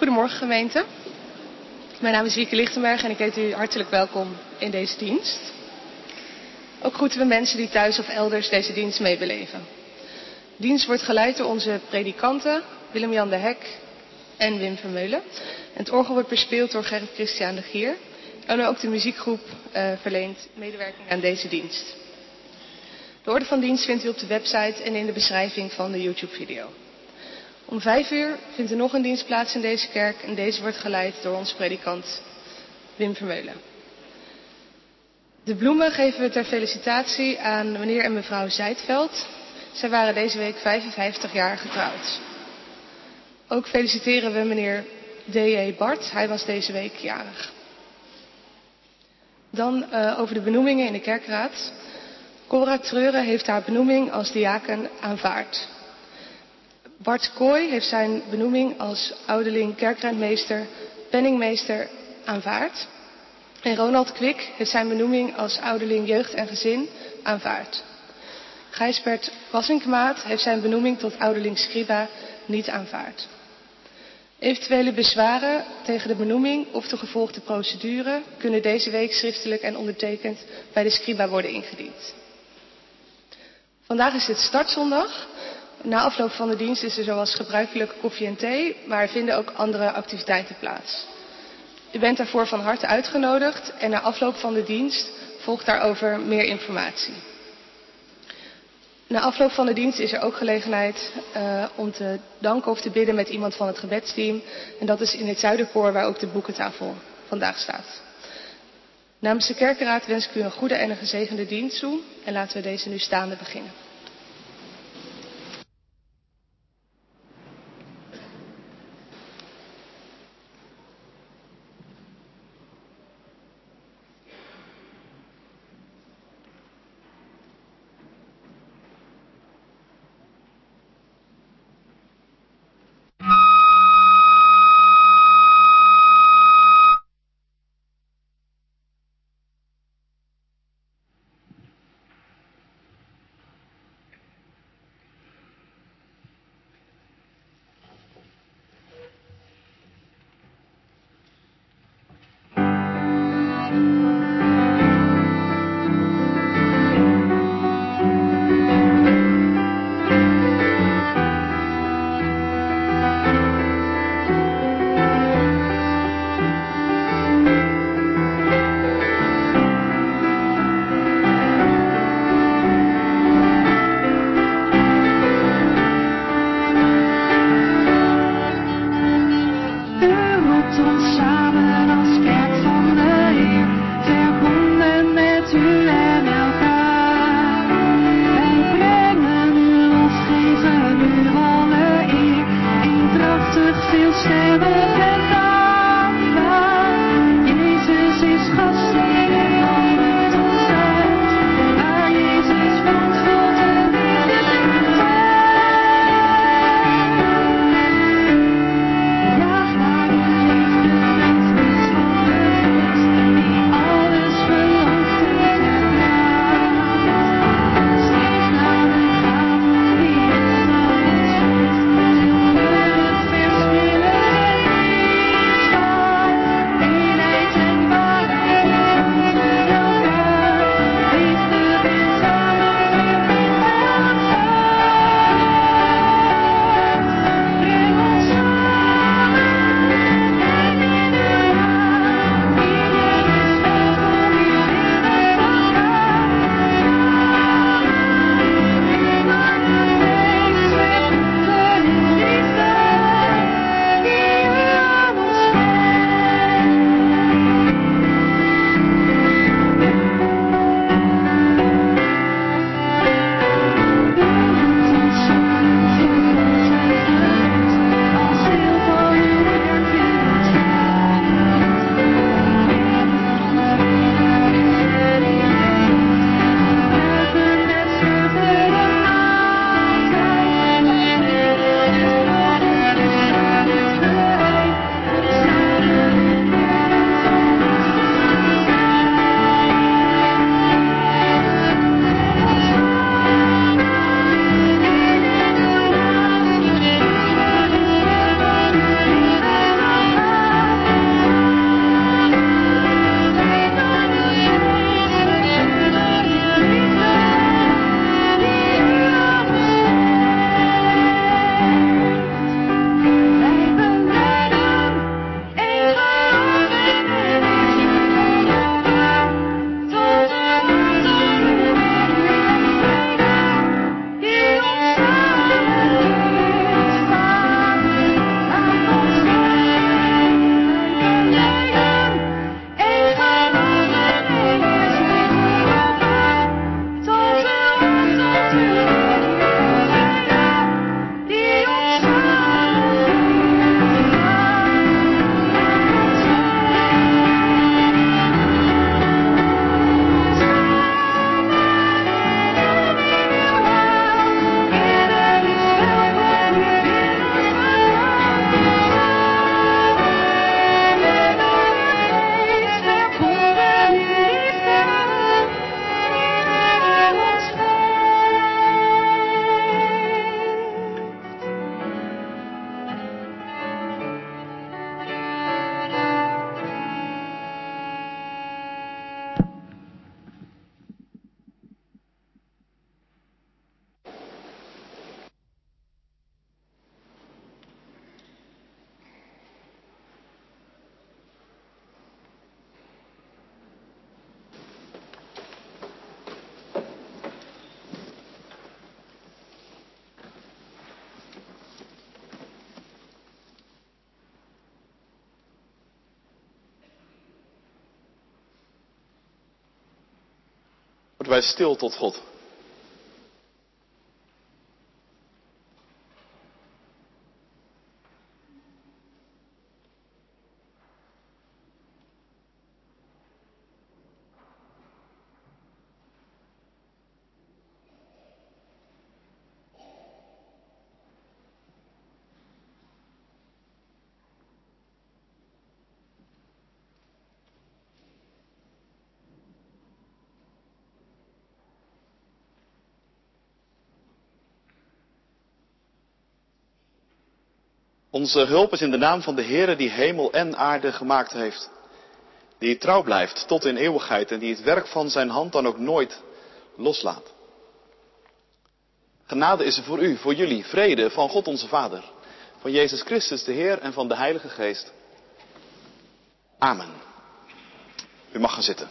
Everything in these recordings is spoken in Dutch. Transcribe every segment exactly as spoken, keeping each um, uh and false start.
Goedemorgen gemeente. Mijn naam is Wieke Lichtenberg en ik heet u hartelijk welkom in deze dienst. Ook groeten we mensen die thuis of elders deze dienst meebeleven. De dienst wordt geleid door onze predikanten Willem-Jan de Hek en Wim Vermeulen. En het orgel wordt bespeeld door Gerrit Christian de Gier. En ook de muziekgroep uh, verleent medewerking aan deze dienst. De orde van dienst vindt u op de website en in de beschrijving van de YouTube-video. Om vijf uur vindt er nog een dienst plaats in deze kerk en deze wordt geleid door onze predikant Wim Vermeulen. De bloemen geven we ter felicitatie aan meneer en mevrouw Zijtveld. Zij waren deze week vijfenvijftig jaar getrouwd. Ook feliciteren we meneer D J Bart, hij was deze week jarig. Dan uh, over de benoemingen in de kerkraad. Cora Treuren heeft haar benoeming als diaken aanvaard. Bart Kooi heeft zijn benoeming als ouderling kerkrentmeester, penningmeester aanvaard. En Ronald Kwik heeft zijn benoeming als ouderling jeugd en gezin aanvaard. Gijsbert Wassinkmaat heeft zijn benoeming tot ouderling scriba niet aanvaard. Eventuele bezwaren tegen de benoeming of de gevolgde procedure kunnen deze week schriftelijk en ondertekend bij de scriba worden ingediend. Vandaag is het startzondag. Na afloop van de dienst is er zoals gebruikelijk koffie en thee, maar er vinden ook andere activiteiten plaats. U bent daarvoor van harte uitgenodigd en na afloop van de dienst volgt daarover meer informatie. Na afloop van de dienst is er ook gelegenheid uh, om te danken of te bidden met iemand van het gebedsteam. En dat is in het Zuiderkoor waar ook de boekentafel vandaag staat. Namens de kerkenraad wens ik u een goede en een gezegende dienst toe. En laten we deze nu staande beginnen. wij stil tot God. Onze hulp is in de naam van de Heere die hemel en aarde gemaakt heeft. Die trouw blijft tot in eeuwigheid en die het werk van zijn hand dan ook nooit loslaat. Genade is er voor u, voor jullie, vrede van God onze Vader, van Jezus Christus de Heer en van de Heilige Geest. Amen. U mag gaan zitten.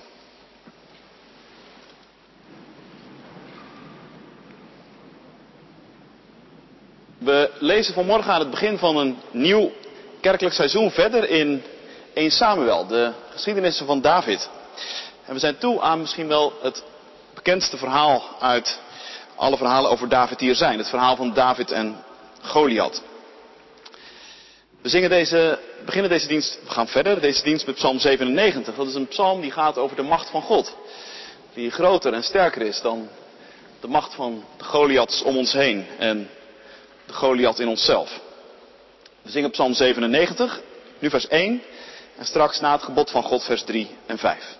We lezen vanmorgen aan het begin van een nieuw kerkelijk seizoen verder in Eerste Samuel, de geschiedenissen van David. En we zijn toe aan misschien wel het bekendste verhaal uit alle verhalen over David die er zijn. Het verhaal van David en Goliath. We zingen deze, beginnen deze dienst, we gaan verder, deze dienst met psalm zevenennegentig. Dat is een psalm die gaat over de macht van God. Die groter en sterker is dan de macht van de Goliaths om ons heen en de Goliath in onszelf. We zingen psalm zevenennegentig, nu vers één en straks na het gebod van God vers drie en vijf.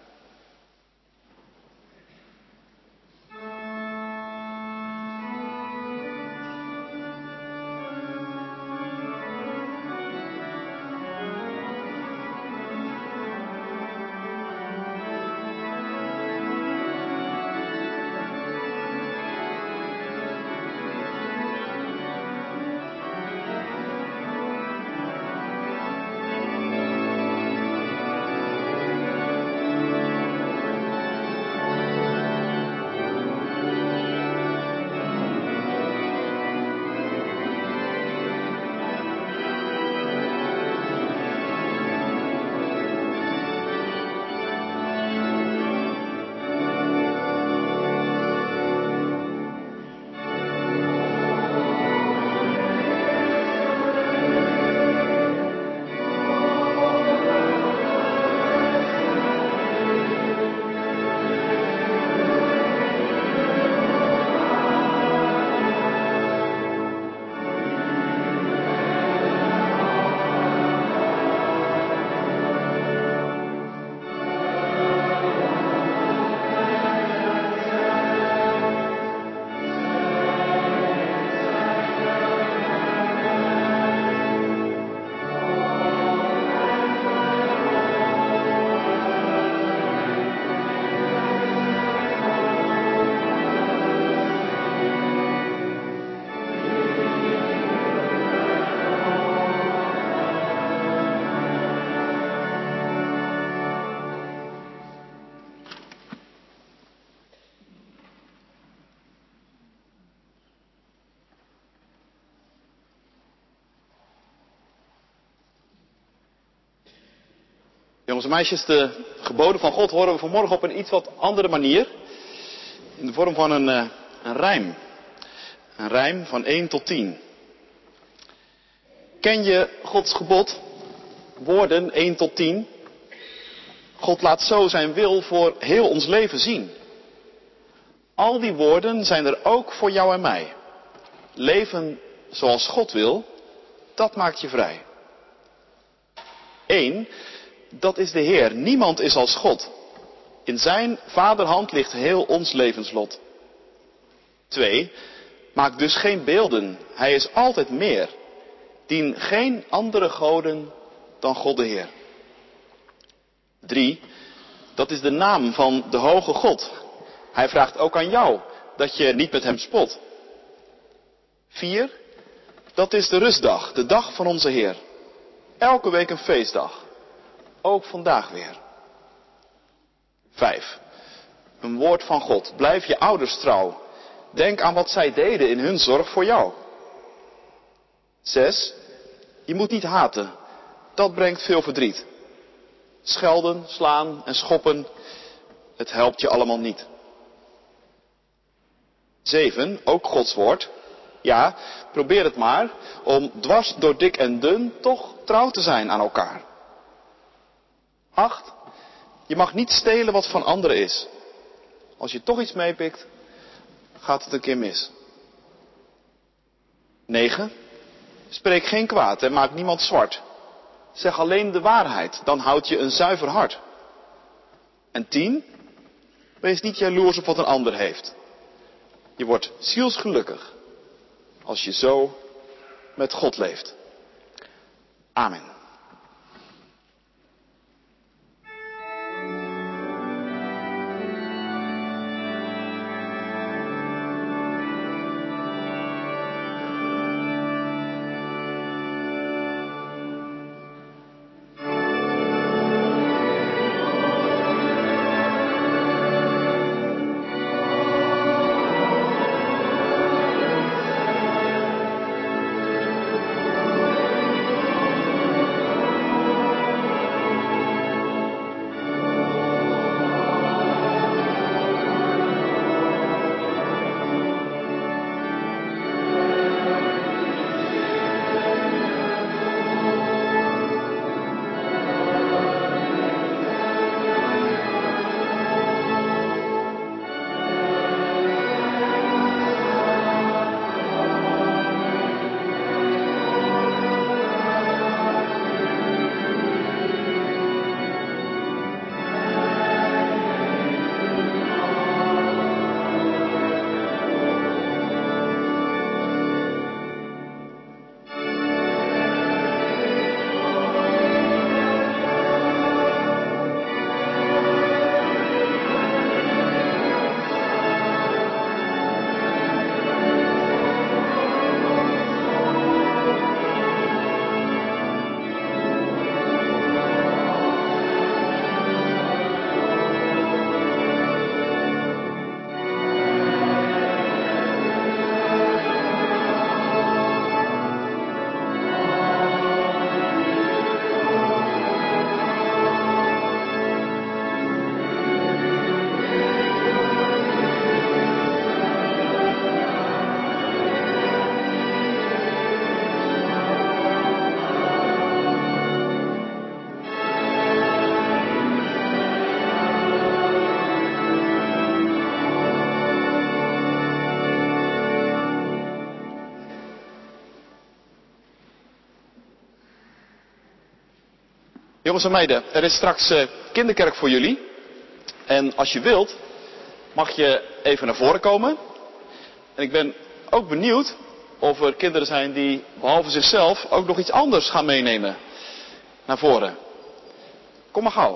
Jongens en meisjes, de geboden van God horen we vanmorgen op een iets wat andere manier. In de vorm van een, uh, een rijm. Een rijm van één tot tien. Ken je Gods gebod? Woorden één tot tien. God laat zo zijn wil voor heel ons leven zien. Al die woorden zijn er ook voor jou en mij. Leven zoals God wil, dat maakt je vrij. Eén, dat is de Heer. Niemand is als God. In zijn vaderhand ligt heel ons levenslot. Twee, maak dus geen beelden. Hij is altijd meer. Dien geen andere goden dan God de Heer. Drie, dat is de naam van de hoge God. Hij vraagt ook aan jou dat je niet met hem spot. Vier, dat is de rustdag, de dag van onze Heer. Elke week een feestdag. Ook vandaag weer. Vijf, een woord van God. Blijf je ouders trouw. Denk aan wat zij deden in hun zorg voor jou. Zes, je moet niet haten. Dat brengt veel verdriet. Schelden, slaan en schoppen, het helpt je allemaal niet. Zeven, ook Gods woord. Ja, probeer het maar om dwars door dik en dun toch trouw te zijn aan elkaar. Acht, je mag niet stelen wat van anderen is. Als je toch iets meepikt, gaat het een keer mis. Negen, spreek geen kwaad en maak niemand zwart. Zeg alleen de waarheid, dan houd je een zuiver hart. En tien, wees niet jaloers op wat een ander heeft. Je wordt zielsgelukkig als je zo met God leeft. Amen. Jongens en meiden, er is straks uh, kinderkerk voor jullie. En als je wilt, mag je even naar voren komen. En ik ben ook benieuwd of er kinderen zijn die behalve zichzelf ook nog iets anders gaan meenemen naar voren. Kom maar gauw.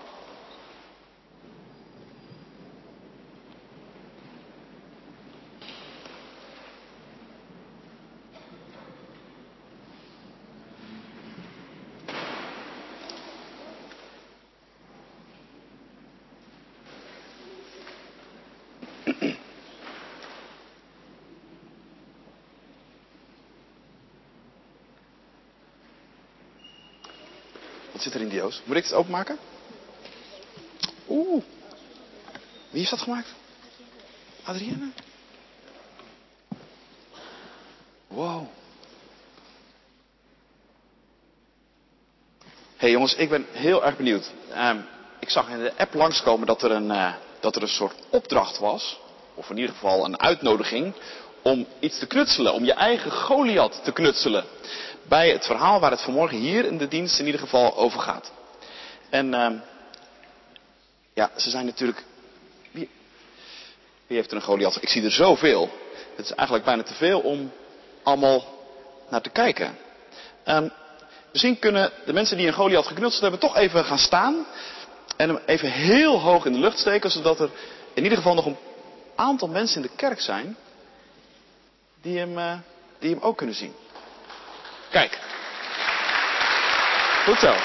Wat zit er in die doos? Moet ik het openmaken? Oeh. Wie heeft dat gemaakt? Adrienne? Wow. Hé hey jongens, ik ben heel erg benieuwd. Uh, ik zag in de app langskomen dat er, een, uh, dat er een soort opdracht was. Of in ieder geval een uitnodiging. Om iets te knutselen. Om je eigen Goliath te knutselen. Bij het verhaal waar het vanmorgen hier in de dienst in ieder geval over gaat. En uh, ja, ze zijn natuurlijk... Wie, wie heeft er een Goliath? Ik zie er zoveel. Het is eigenlijk bijna te veel om allemaal naar te kijken. Um, misschien kunnen de mensen die een Goliath geknutseld hebben toch even gaan staan. En hem even heel hoog in de lucht steken. Zodat er in ieder geval nog een aantal mensen in de kerk zijn. Die hem, uh, die hem ook kunnen zien. Kijk. Goed zo.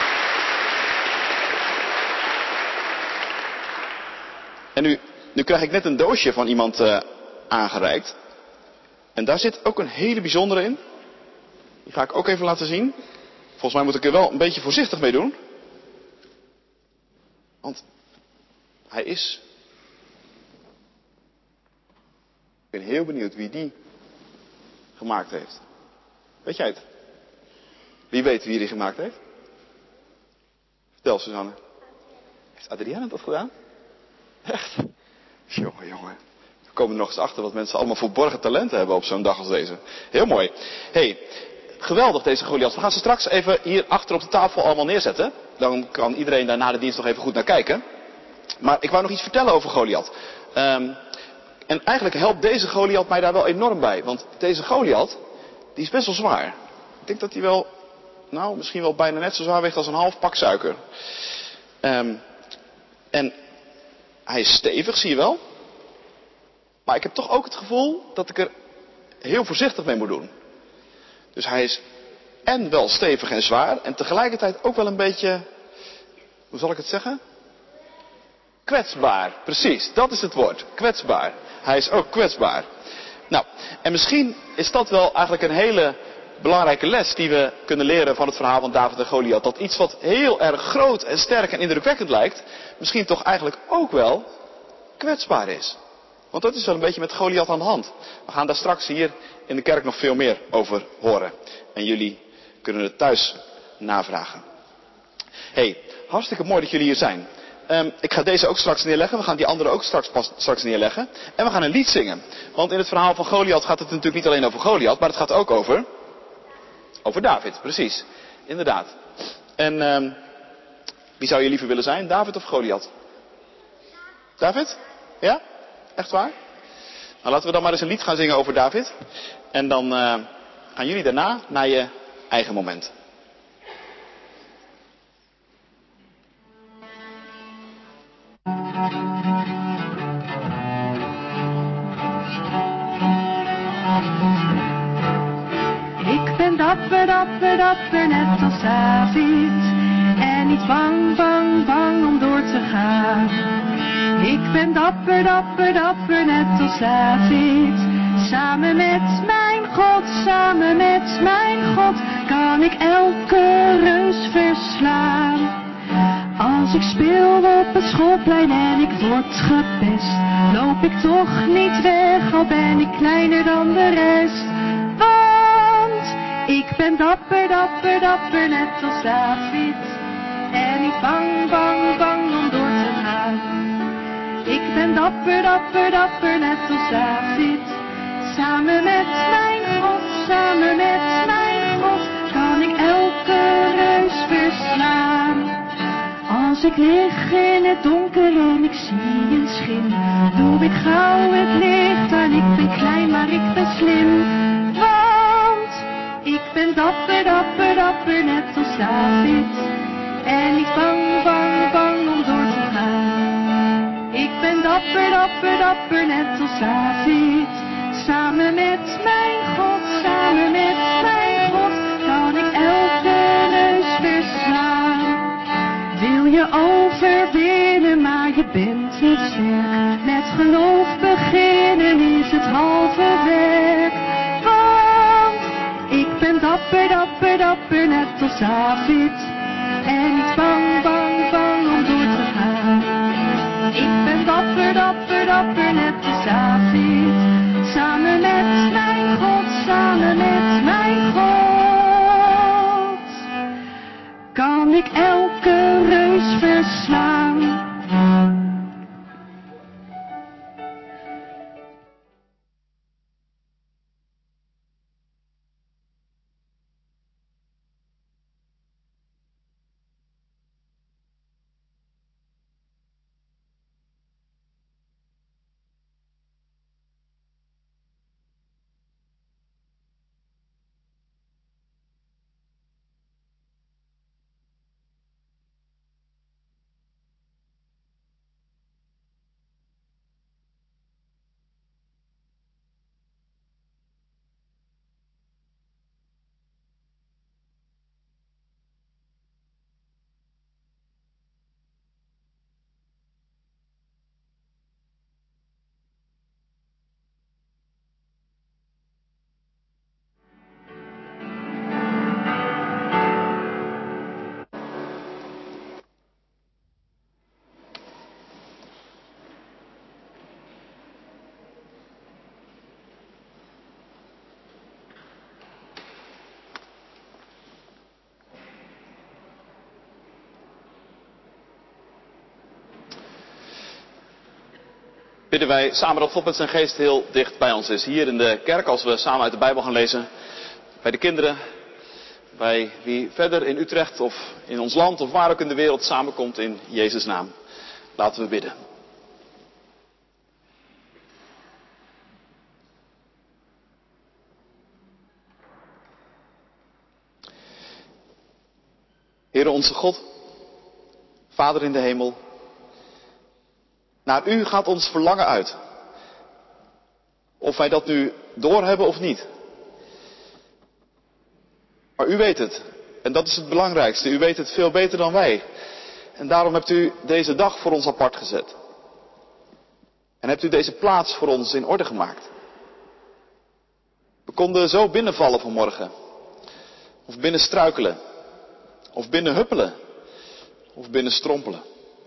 En nu, nu krijg ik net een doosje van iemand uh, aangereikt. En daar zit ook een hele bijzondere in. Die ga ik ook even laten zien. Volgens mij moet ik er wel een beetje voorzichtig mee doen. Want hij is Ik ben heel benieuwd wie die gemaakt heeft. Weet jij het? Wie weet wie die gemaakt heeft? Vertel, Suzanne. Heeft Adrienne dat gedaan? Echt? Jongen, jongen. We komen er nog eens achter wat mensen allemaal verborgen talenten hebben op zo'n dag als deze. Heel mooi. Hey, geweldig deze Goliath. We gaan ze straks even hier achter op de tafel allemaal neerzetten. Dan kan iedereen daar na de dienst nog even goed naar kijken. Maar ik wou nog iets vertellen over Goliath. Um, en eigenlijk helpt deze Goliath mij daar wel enorm bij. Want deze Goliath, die is best wel zwaar. Ik denk dat hij wel, nou misschien wel bijna net zo zwaar weegt als een half pak suiker. Um, en hij is stevig, zie je wel. Maar ik heb toch ook het gevoel dat ik er heel voorzichtig mee moet doen. Dus hij is en wel stevig en zwaar. En tegelijkertijd ook wel een beetje, hoe zal ik het zeggen? Kwetsbaar. Precies, dat is het woord. Kwetsbaar. Hij is ook kwetsbaar. Nou, en misschien is dat wel eigenlijk een hele belangrijke les die we kunnen leren van het verhaal van David en Goliath. Dat iets wat heel erg groot en sterk en indrukwekkend lijkt, misschien toch eigenlijk ook wel kwetsbaar is. Want dat is wel een beetje met Goliath aan de hand. We gaan daar straks hier in de kerk nog veel meer over horen. En jullie kunnen het thuis navragen. Hey, hartstikke mooi dat jullie hier zijn. Um, ik ga deze ook straks neerleggen. We gaan die andere ook straks, pas, straks neerleggen. En we gaan een lied zingen. Want in het verhaal van Goliath gaat het natuurlijk niet alleen over Goliath, maar het gaat ook over... Over David, precies. Inderdaad. En um, wie zou je liever willen zijn? David of Goliath? David? Ja? Echt waar? Nou, laten we dan maar eens een lied gaan zingen over David. En dan uh, gaan jullie daarna naar je eigen moment. Ik ben dapper, dapper, dapper, net als David. En niet bang, bang, bang om door te gaan. Ik ben dapper, dapper, dapper, net als David. Samen met mijn God, samen met mijn God, kan ik elke reus verslaan. Als ik speel op het schoolplein en ik word gepest, loop ik toch niet weg, al ben ik kleiner dan de rest. Want ik ben dapper, dapper, dapper, net als David. En niet bang, bang, bang om door te gaan. Ik ben dapper, dapper, dapper, net als David. Samen met mijn God, samen met mijn God, kan ik elke reus verslaan. Als ik lig in het donker en ik zie een schim, doe ik gauw het licht aan. Ik ben klein, maar ik ben slim. Want ik ben dapper, dapper, dapper, net als David. En niet bang, bang, bang om door te gaan. Ik ben dapper, dapper, dapper, net als David. Samen met mijn God, samen met mijn God, kan ik elke reus verslaan. Wil je overwinnen, maar je bent niet sterk. Met geloof beginnen is het halve werk. Want ik ben dapper, dapper, dapper, net als David. En niet bang, bang, bang om door te gaan. Ik ben dapper, dapper, dapper, net als David. Samen met mijn God, samen met mijn God, kan ik elke reus verslaan. bidden wij samen dat God met zijn geest heel dicht bij ons is. Hier in de kerk, als we samen uit de Bijbel gaan lezen. Bij de kinderen. Bij wie verder in Utrecht of in ons land of waar ook in de wereld samenkomt in Jezus' naam. Laten we bidden. Heere onze God, Vader in de hemel. Naar u gaat ons verlangen uit. Of wij dat nu doorhebben of niet. Maar u weet het. En dat is het belangrijkste. U weet het veel beter dan wij. En daarom hebt u deze dag voor ons apart gezet. En hebt u deze plaats voor ons in orde gemaakt. We konden zo binnenvallen vanmorgen. Of binnen struikelen. Of binnen huppelen. Of binnen strompelen.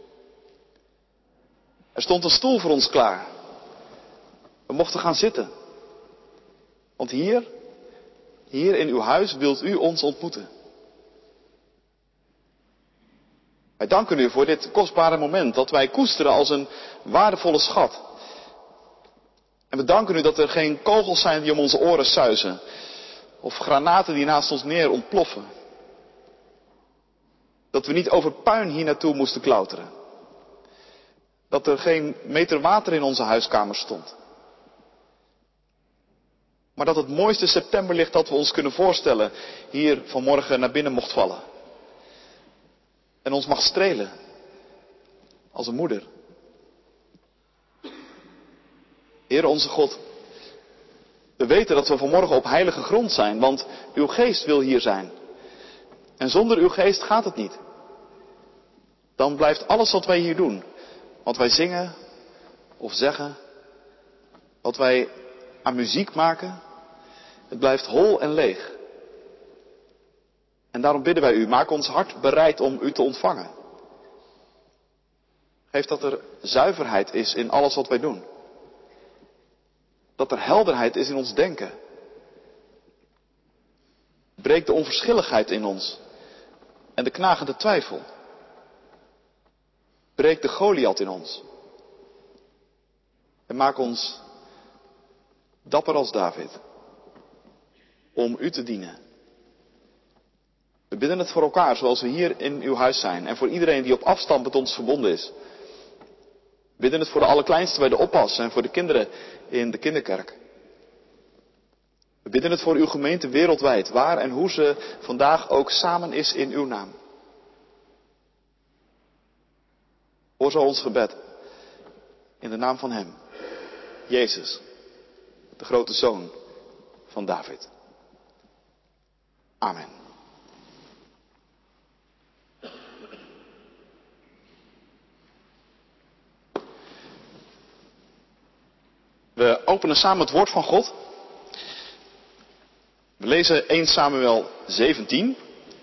Er stond een stoel voor ons klaar. We mochten gaan zitten. Want hier, hier in uw huis wilt u ons ontmoeten. Wij danken u voor dit kostbare moment dat wij koesteren als een waardevolle schat. En we danken u dat er geen kogels zijn die om onze oren suizen. Of granaten die naast ons neer ontploffen. Dat we niet over puin hier naartoe moesten klauteren. Dat er geen meter water in onze huiskamer stond. Maar dat het mooiste septemberlicht dat we ons kunnen voorstellen hier vanmorgen naar binnen mocht vallen. En ons mag strelen. Als een moeder. Heere onze God. We weten dat we vanmorgen op heilige grond zijn, want uw geest wil hier zijn. En zonder uw geest gaat het niet. Dan blijft alles wat wij hier doen, wat wij zingen of zeggen, wat wij aan muziek maken, het blijft hol en leeg. En daarom bidden wij u, maak ons hart bereid om u te ontvangen. Geef dat er zuiverheid is in alles wat wij doen. Dat er helderheid is in ons denken. Breek de onverschilligheid in ons en de knagende twijfel. Breek de Goliath in ons. En maak ons dapper als David. Om u te dienen. We bidden het voor elkaar zoals we hier in uw huis zijn. En voor iedereen die op afstand met ons verbonden is. We bidden het voor de allerkleinste bij de oppas en voor de kinderen in de kinderkerk. We bidden het voor uw gemeente wereldwijd. Waar en hoe ze vandaag ook samen is in uw naam. Hoor zo ons gebed. In de naam van hem. Jezus. De grote zoon van David. Amen. We openen samen het woord van God. We lezen eerste Samuel zeventien.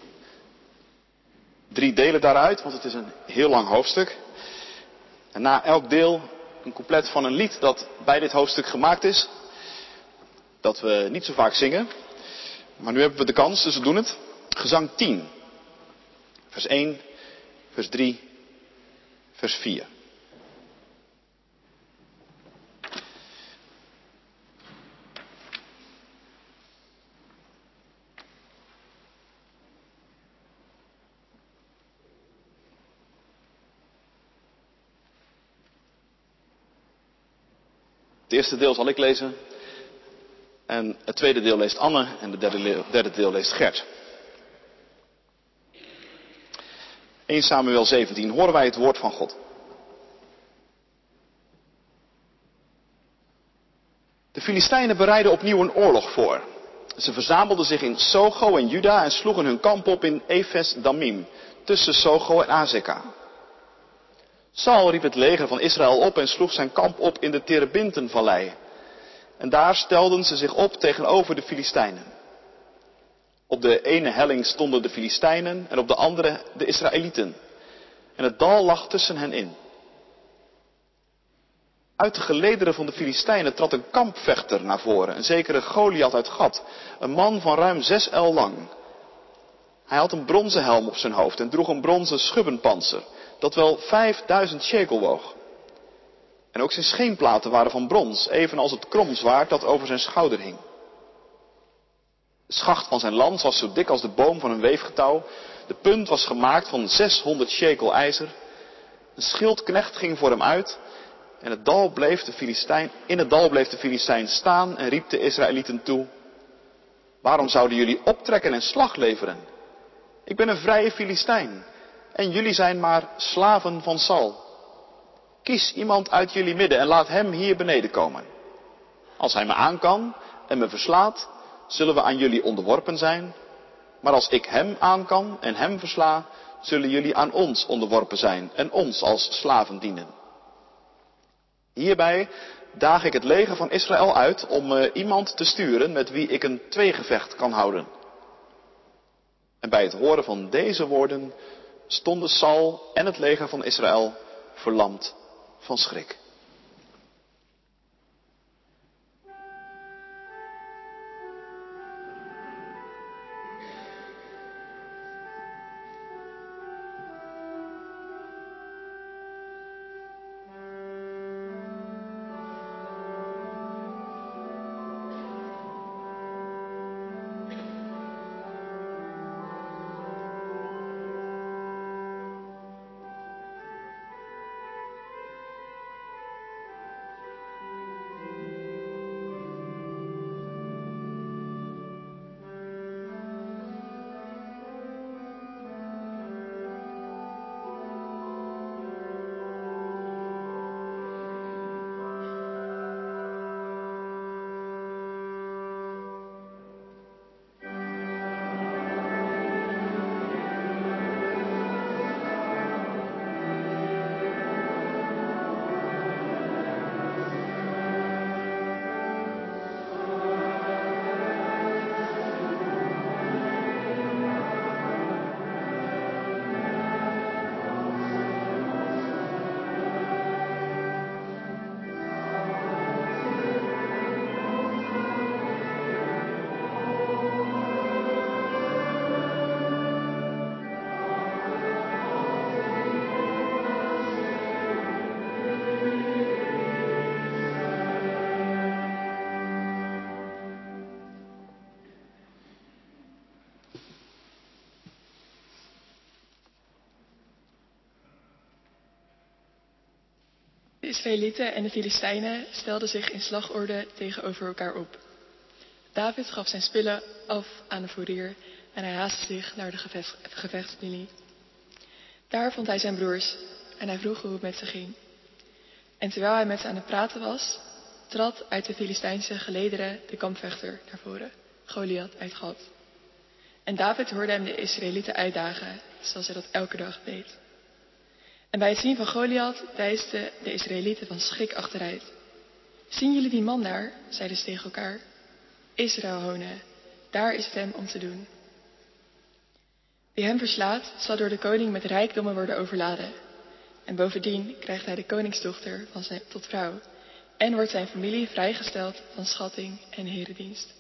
Drie delen daaruit, want het is een heel lang hoofdstuk. En na elk deel een couplet van een lied dat bij dit hoofdstuk gemaakt is. Dat we niet zo vaak zingen. Maar nu hebben we de kans, dus we doen het. Gezang tien. Vers één, vers drie, vers vier. Het eerste deel zal ik lezen. En het tweede deel leest Anne. En het derde, derde deel leest Gert. eerste Samuel zeventien. Horen wij het woord van God. De Filistijnen bereidden opnieuw een oorlog voor. Ze verzamelden zich in Sogo en Juda en sloegen hun kamp op in Efes Damim. Tussen Sogo en Azeka. Saul riep het leger van Israël op en sloeg zijn kamp op in de Terebintenvallei. En daar stelden ze zich op tegenover de Filistijnen. Op de ene helling stonden de Filistijnen en op de andere de Israëlieten. En het dal lag tussen hen in. Uit de gelederen van de Filistijnen trad een kampvechter naar voren, een zekere Goliath uit Gat, een man van ruim zes el lang. Hij had een bronzen helm op zijn hoofd en droeg een bronzen schubbenpanzer, dat wel vijfduizend shekel woog. En ook zijn scheenplaten waren van brons, evenals het kromzwaard dat over zijn schouder hing. De schacht van zijn lans was zo dik als de boom van een weefgetouw. De punt was gemaakt van zeshonderd shekel ijzer. Een schildknecht ging voor hem uit. En het dal bleef de Filistijn, in het dal bleef de Filistijn staan en riep de Israëlieten toe: waarom zouden jullie optrekken en slag leveren? Ik ben een vrije Filistijn en jullie zijn maar slaven van Saul. Kies iemand uit jullie midden en laat hem hier beneden komen. Als hij me aan kan en me verslaat, zullen we aan jullie onderworpen zijn. Maar als ik hem aan kan en hem versla, zullen jullie aan ons onderworpen zijn en ons als slaven dienen. Hierbij daag ik het leger van Israël uit om uh, iemand te sturen met wie ik een tweegevecht kan houden. En bij het horen van deze woorden stonden Saul en het leger van Israël verlamd van schrik. De Israëlieten en de Filistijnen stelden zich in slagorde tegenover elkaar op. David gaf zijn spullen af aan de voerdier en hij haastte zich naar de gevecht, gevechtslinie. Daar vond hij zijn broers en hij vroeg hoe het met ze ging. En terwijl hij met ze aan het praten was, trad uit de Filistijnse gelederen de kampvechter naar voren, Goliath uit Gat. En David hoorde hem de Israëlieten uitdagen, zoals hij dat elke dag deed. En bij het zien van Goliath deisden de Israëlieten van schrik achteruit. Zien jullie die man daar? zeiden ze tegen elkaar. Israël honen, daar is het hem om te doen. Wie hem verslaat, zal door de koning met rijkdommen worden overladen. En bovendien krijgt hij de koningsdochter van zijn, tot vrouw. En wordt zijn familie vrijgesteld van schatting en herendienst.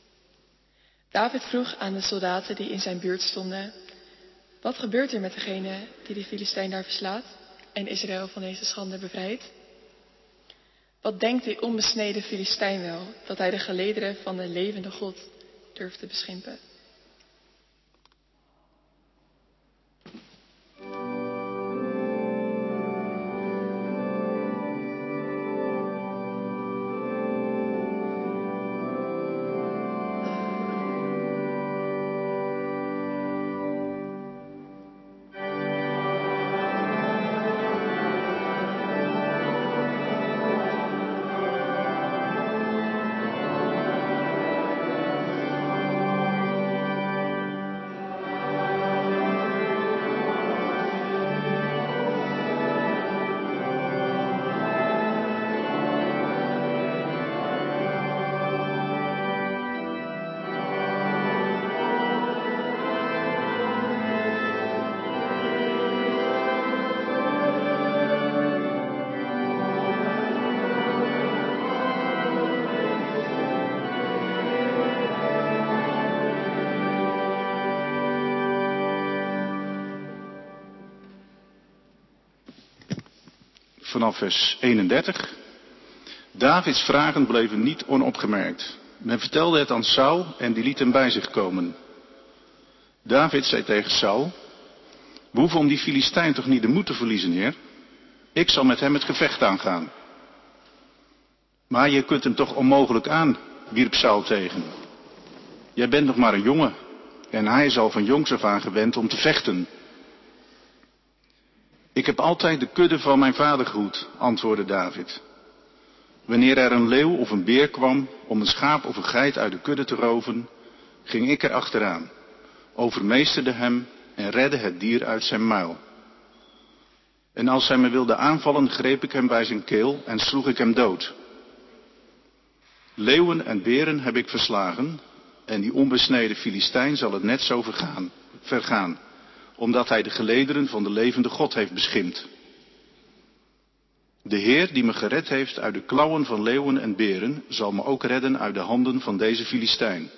David vroeg aan de soldaten die in zijn buurt stonden: wat gebeurt er met degene die de Filistijn daar verslaat en Israël van deze schande bevrijdt? Wat denkt die onbesneden Filistijn wel, dat hij de gelederen van de levende God durft te beschimpen? vanaf vers eenendertig. Davids vragen bleven niet onopgemerkt. Men vertelde het aan Saul en die liet hem bij zich komen. David zei tegen Saul: we hoeven om die Filistijn toch niet de moed te verliezen, heer? Ik zal met hem het gevecht aangaan. Maar je kunt hem toch onmogelijk aan, wierp Saul tegen. Jij bent nog maar een jongen en hij is al van jongs af aan gewend om te vechten. Ik heb altijd de kudde van mijn vader gehoed, antwoordde David. Wanneer er een leeuw of een beer kwam om een schaap of een geit uit de kudde te roven, ging ik er achteraan, overmeesterde hem en redde het dier uit zijn muil. En als hij me wilde aanvallen, greep ik hem bij zijn keel en sloeg ik hem dood. Leeuwen en beren heb ik verslagen, en die onbesneden Filistijn zal het net zo vergaan, vergaan, omdat hij de gelederen van de levende God heeft beschimpt. De Heer die me gered heeft uit de klauwen van leeuwen en beren, zal me ook redden uit de handen van deze Filistijn.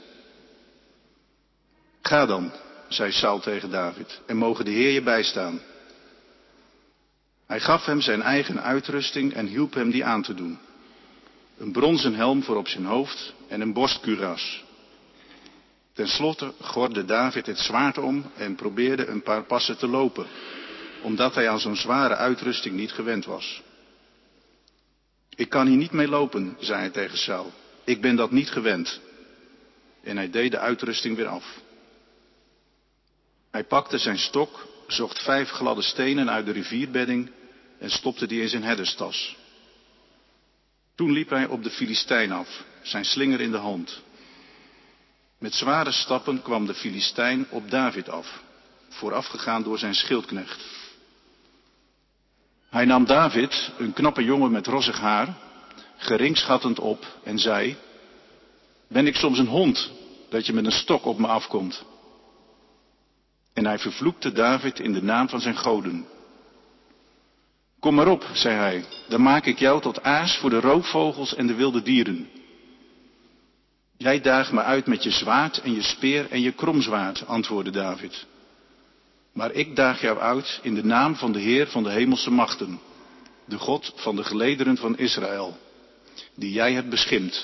Ga dan, zei Saul tegen David, en mogen de Heer je bijstaan. Hij gaf hem zijn eigen uitrusting en hielp hem die aan te doen. Een bronzen helm voor op zijn hoofd en een borstkuras. Ten slotte gordde David het zwaard om en probeerde een paar passen te lopen, omdat hij aan zo'n zware uitrusting niet gewend was. Ik kan hier niet mee lopen, zei hij tegen Saul. Ik ben dat niet gewend. En hij deed de uitrusting weer af. Hij pakte zijn stok, zocht vijf gladde stenen uit de rivierbedding en stopte die in zijn herderstas. Toen liep hij op de Filistijn af, zijn slinger in de hand. Met zware stappen kwam de Filistijn op David af, voorafgegaan door zijn schildknecht. Hij nam David, een knappe jongen met rossig haar, geringschattend op en zei: ben ik soms een hond, dat je met een stok op me afkomt? En hij vervloekte David in de naam van zijn goden. Kom maar op, zei hij, dan maak ik jou tot aas voor de roofvogels en de wilde dieren. Jij daagt me uit met je zwaard en je speer en je kromzwaard, antwoordde David. Maar ik daag jou uit in de naam van de Heer van de hemelse machten, de God van de gelederen van Israël, die jij hebt beschimpt.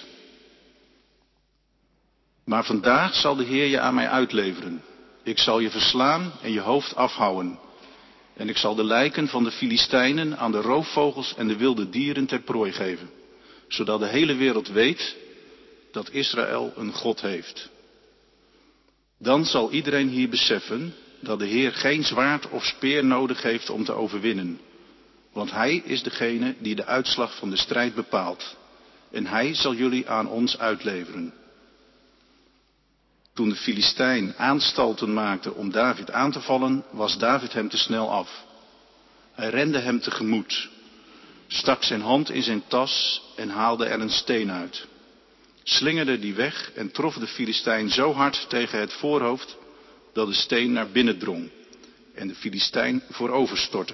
Maar vandaag zal de Heer je aan mij uitleveren. Ik zal je verslaan en je hoofd afhouwen. En ik zal de lijken van de Filistijnen aan de roofvogels en de wilde dieren ter prooi geven, zodat de hele wereld weet dat Israël een God heeft. Dan zal iedereen hier beseffen dat de Heer geen zwaard of speer nodig heeft om te overwinnen. Want Hij is degene die de uitslag van de strijd bepaalt. En Hij zal jullie aan ons uitleveren. Toen de Filistijn aanstalten maakte om David aan te vallen, was David hem te snel af. Hij rende hem tegemoet, stak zijn hand in zijn tas en haalde er een steen uit. Slingerde die weg en trof de Filistijn zo hard tegen het voorhoofd dat de steen naar binnen drong en de Filistijn vooroverstortte.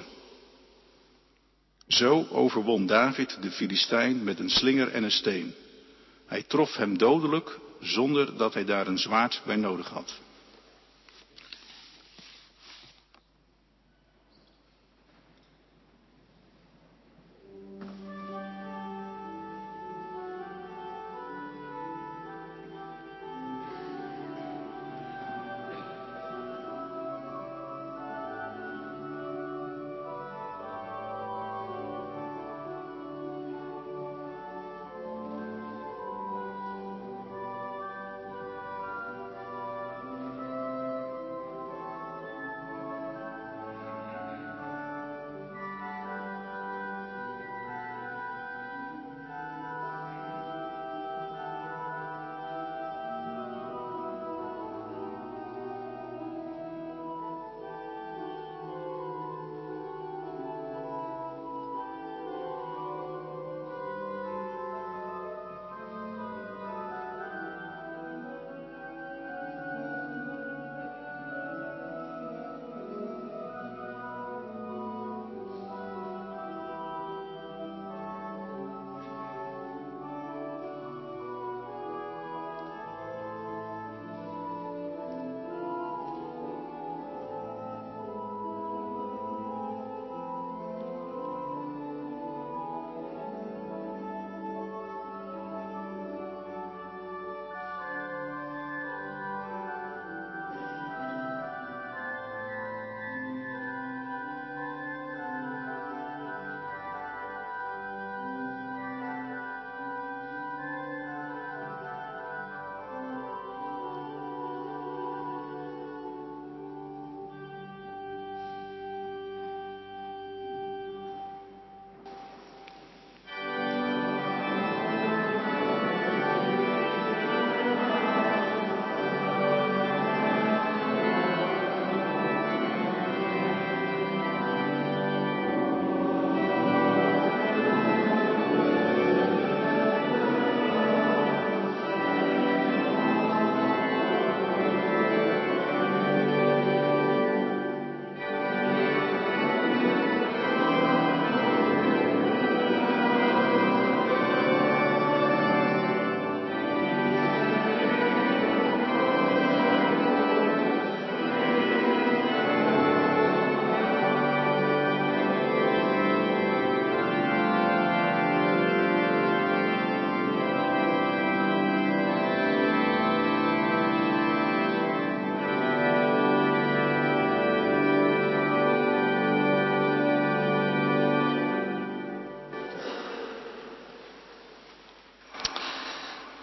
Zo overwon David de Filistijn met een slinger en een steen. Hij trof hem dodelijk zonder dat hij daar een zwaard bij nodig had.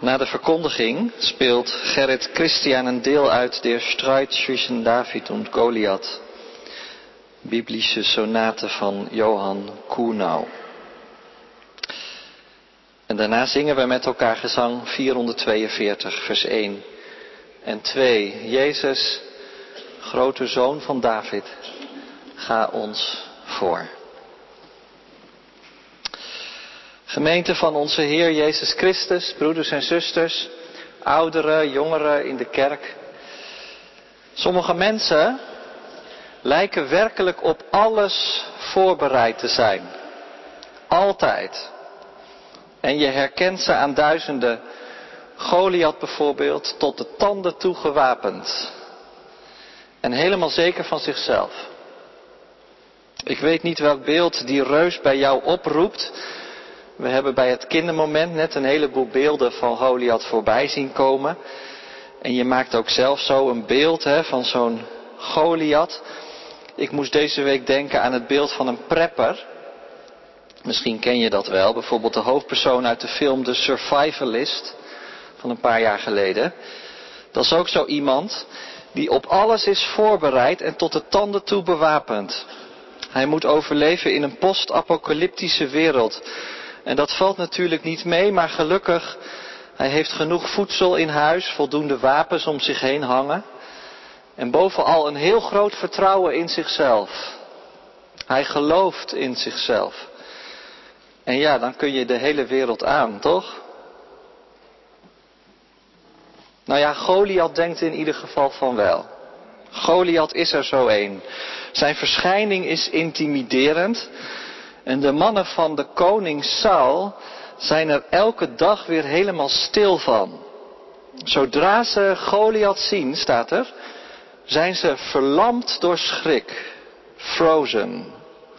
Na de verkondiging speelt Gerrit Christian een deel uit der Streit zwischen David und Goliath, biblische sonate van Johan Kuhnau. En daarna zingen we met elkaar gezang vierhonderdtweeënveertig, vers één en twee. Jezus, grote zoon van David, ga ons voor. Gemeente van onze Heer Jezus Christus, broeders en zusters, ouderen, jongeren in de kerk. Sommige mensen lijken werkelijk op alles voorbereid te zijn. Altijd. En je herkent ze aan duizenden. Goliath bijvoorbeeld, tot de tanden toe gewapend. En helemaal zeker van zichzelf. Ik weet niet welk beeld die reus bij jou oproept. We hebben bij het kindermoment net een heleboel beelden van Goliath voorbij zien komen. En je maakt ook zelf zo een beeld hè, van zo'n Goliath. Ik moest deze week denken aan het beeld van een prepper. Misschien ken je dat wel. Bijvoorbeeld de hoofdpersoon uit de film The Survivalist van een paar jaar geleden. Dat is ook zo iemand die op alles is voorbereid en tot de tanden toe bewapend. Hij moet overleven in een post-apocalyptische wereld. En dat valt natuurlijk niet mee, maar gelukkig, hij heeft genoeg voedsel in huis, voldoende wapens om zich heen hangen. En bovenal een heel groot vertrouwen in zichzelf. Hij gelooft in zichzelf. En ja, dan kun je de hele wereld aan, toch? Nou ja, Goliath denkt in ieder geval van wel. Goliath is er zo een. Zijn verschijning is intimiderend. En de mannen van de koning Saul zijn er elke dag weer helemaal stil van. Zodra ze Goliath zien, staat er, zijn ze verlamd door schrik. Frozen.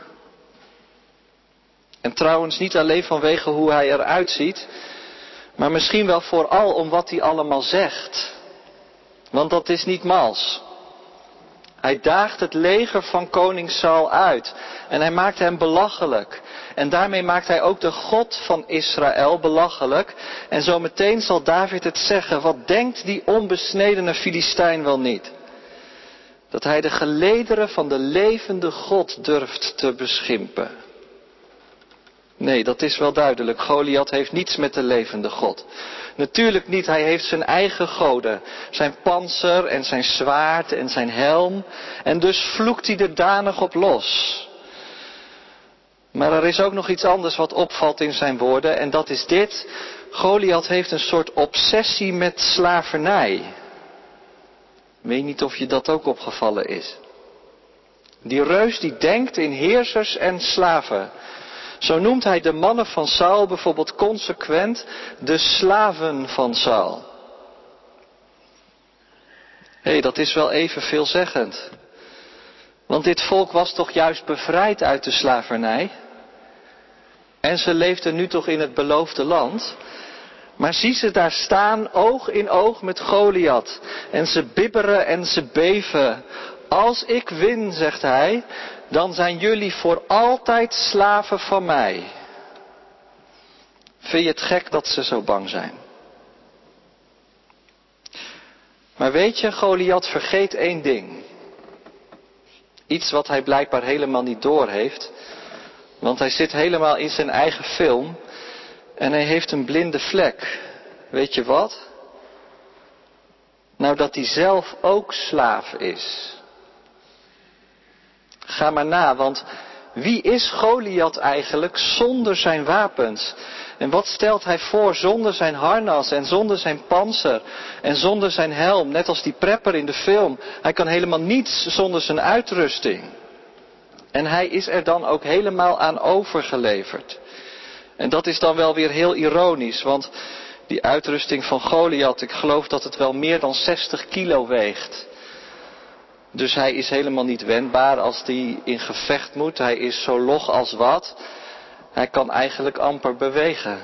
En trouwens niet alleen vanwege hoe hij eruit ziet, maar misschien wel vooral om wat hij allemaal zegt. Want dat is niet mals. Hij daagt het leger van koning Saul uit. En hij maakt hem belachelijk. En daarmee maakt hij ook de God van Israël belachelijk. En zo meteen zal David het zeggen. Wat denkt die onbesnedene Filistijn wel niet? Dat hij de gelederen van de levende God durft te beschimpen. Nee, dat is wel duidelijk. Goliath heeft niets met de levende God. Natuurlijk niet, hij heeft zijn eigen goden. Zijn pantser en zijn zwaard en zijn helm. En dus vloekt hij er danig op los. Maar er is ook nog iets anders wat opvalt in zijn woorden. En dat is dit. Goliath heeft een soort obsessie met slavernij. Ik weet niet of je dat ook opgevallen is. Die reus die denkt in heersers en slaven. Zo noemt hij de mannen van Saul bijvoorbeeld consequent de slaven van Saul. Hé, hey, dat is wel even veelzeggend. Want dit volk was toch juist bevrijd uit de slavernij? En ze leefden nu toch in het beloofde land? Maar zie ze daar staan, oog in oog met Goliath. En ze bibberen en ze beven. Als ik win, zegt hij, dan zijn jullie voor altijd slaven van mij. Vind je het gek dat ze zo bang zijn? Maar weet je, Goliath vergeet één ding. Iets wat hij blijkbaar helemaal niet doorheeft. Want hij zit helemaal in zijn eigen film. En hij heeft een blinde vlek. Weet je wat? Nou, dat hij zelf ook slaaf is. Ga maar na, want wie is Goliath eigenlijk zonder zijn wapens? En wat stelt hij voor zonder zijn harnas en zonder zijn pantser en zonder zijn helm? Net als die prepper in de film. Hij kan helemaal niets zonder zijn uitrusting. En hij is er dan ook helemaal aan overgeleverd. En dat is dan wel weer heel ironisch, want die uitrusting van Goliath, ik geloof dat het wel meer dan zestig kilo weegt. Dus hij is helemaal niet wendbaar als hij in gevecht moet. Hij is zo log als wat. Hij kan eigenlijk amper bewegen.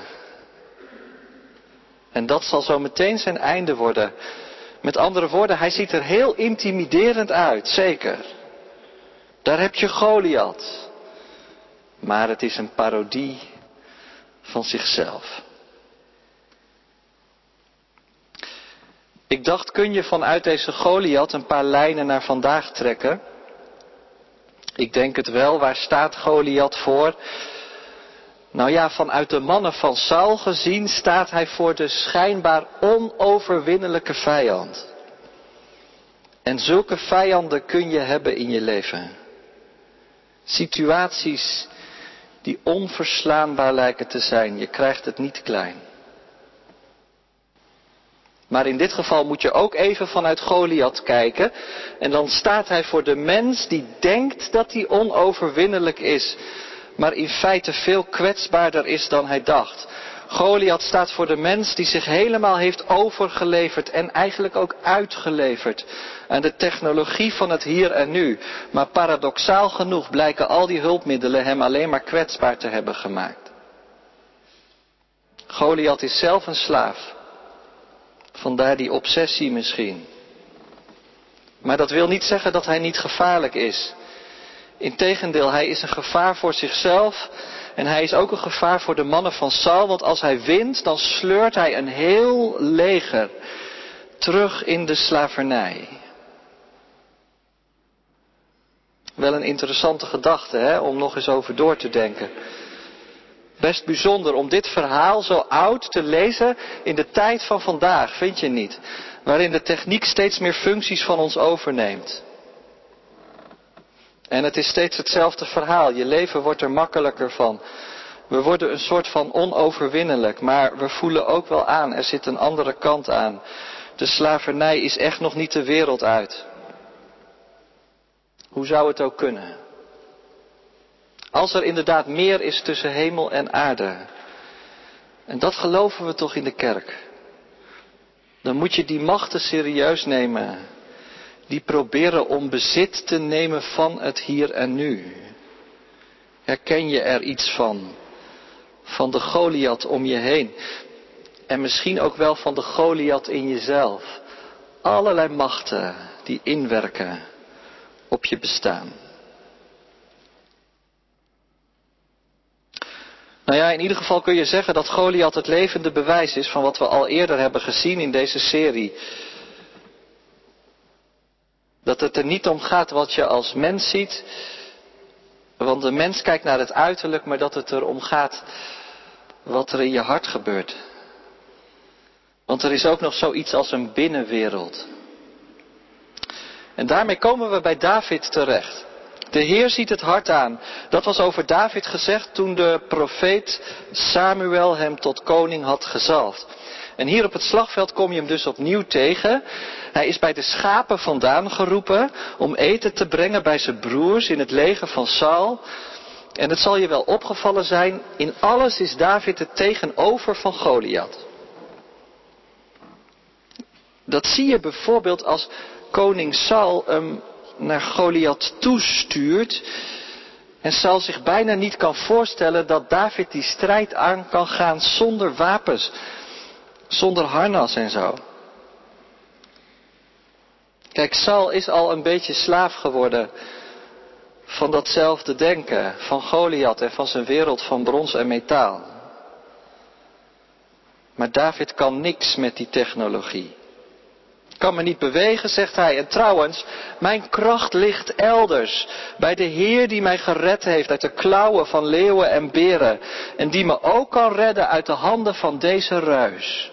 En dat zal zo meteen zijn einde worden. Met andere woorden, hij ziet er heel intimiderend uit, zeker. Daar heb je Goliath. Maar het is een parodie van zichzelf. Ik dacht, kun je vanuit deze Goliath een paar lijnen naar vandaag trekken? Ik denk het wel. Waar staat Goliath voor? Nou ja, vanuit de mannen van Saul gezien staat hij voor de schijnbaar onoverwinnelijke vijand. En zulke vijanden kun je hebben in je leven. Situaties die onverslaanbaar lijken te zijn. Je krijgt het niet klein. Maar in dit geval moet je ook even vanuit Goliath kijken. En dan staat hij voor de mens die denkt dat hij onoverwinnelijk is. Maar in feite veel kwetsbaarder is dan hij dacht. Goliath staat voor de mens die zich helemaal heeft overgeleverd en eigenlijk ook uitgeleverd aan de technologie van het hier en nu. Maar paradoxaal genoeg blijken al die hulpmiddelen hem alleen maar kwetsbaar te hebben gemaakt. Goliath is zelf een slaaf. Vandaar die obsessie misschien. Maar dat wil niet zeggen dat hij niet gevaarlijk is. Integendeel, hij is een gevaar voor zichzelf en hij is ook een gevaar voor de mannen van Saul, want als hij wint, dan sleurt hij een heel leger terug in de slavernij. Wel een interessante gedachte, hè, om nog eens over door te denken. Best bijzonder om dit verhaal zo oud te lezen in de tijd van vandaag, vind je niet? Waarin de techniek steeds meer functies van ons overneemt. En het is steeds hetzelfde verhaal. Je leven wordt er makkelijker van. We worden een soort van onoverwinnelijk. Maar we voelen ook wel aan, er zit een andere kant aan. De slavernij is echt nog niet de wereld uit. Hoe zou het ook kunnen? Als er inderdaad meer is tussen hemel en aarde. En dat geloven we toch in de kerk. Dan moet je die machten serieus nemen. Die proberen om bezit te nemen van het hier en nu. Herken je er iets van? Van de Goliath om je heen. En misschien ook wel van de Goliath in jezelf. Allerlei machten die inwerken op je bestaan. Nou ja, in ieder geval kun je zeggen dat Goliath het levende bewijs is van wat we al eerder hebben gezien in deze serie. Dat het er niet om gaat wat je als mens ziet. Want de mens kijkt naar het uiterlijk, maar dat het erom gaat wat er in je hart gebeurt. Want er is ook nog zoiets als een binnenwereld. En daarmee komen we bij David terecht. De Heer ziet het hart aan. Dat was over David gezegd toen de profeet Samuel hem tot koning had gezalfd. En hier op het slagveld kom je hem dus opnieuw tegen. Hij is bij de schapen vandaan geroepen om eten te brengen bij zijn broers in het leger van Saul. En het zal je wel opgevallen zijn, in alles is David het tegenover van Goliath. Dat zie je bijvoorbeeld als koning Saul hem naar Goliath toestuurt. En Saul zich bijna niet kan voorstellen dat David die strijd aan kan gaan zonder wapens. Zonder harnas en zo. Kijk, Saul is al een beetje slaaf geworden van datzelfde denken. Van Goliath en van zijn wereld van brons en metaal. Maar David kan niks met die technologie. Kan me niet bewegen, zegt hij. En trouwens, mijn kracht ligt elders. Bij de Heer die mij gered heeft uit de klauwen van leeuwen en beren. En die me ook kan redden uit de handen van deze reus.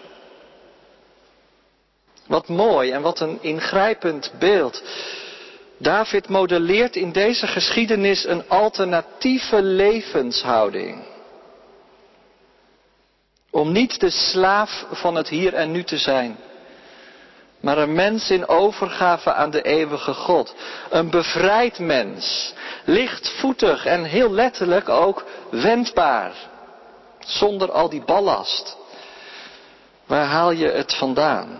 Wat mooi en wat een ingrijpend beeld. David modelleert in deze geschiedenis een alternatieve levenshouding. Om niet de slaaf van het hier en nu te zijn. Maar een mens in overgave aan de eeuwige God. Een bevrijd mens. Lichtvoetig en heel letterlijk ook wendbaar. Zonder al die ballast. Waar haal je het vandaan?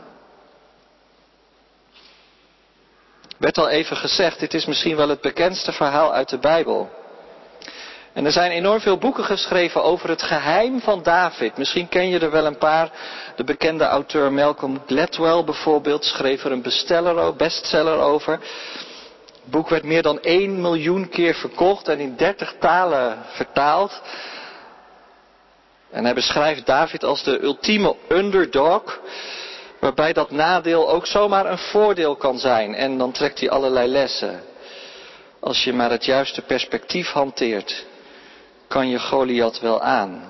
Werd al even gezegd, dit is misschien wel het bekendste verhaal uit de Bijbel. En er zijn enorm veel boeken geschreven over het geheim van David. Misschien ken je er wel een paar. De bekende auteur Malcolm Gladwell bijvoorbeeld schreef er een besteller, bestseller over. Het boek werd meer dan één miljoen keer verkocht en in dertig talen vertaald. En hij beschrijft David als de ultieme underdog. Waarbij dat nadeel ook zomaar een voordeel kan zijn. En dan trekt hij allerlei lessen. Als je maar het juiste perspectief hanteert, kan je Goliath wel aan.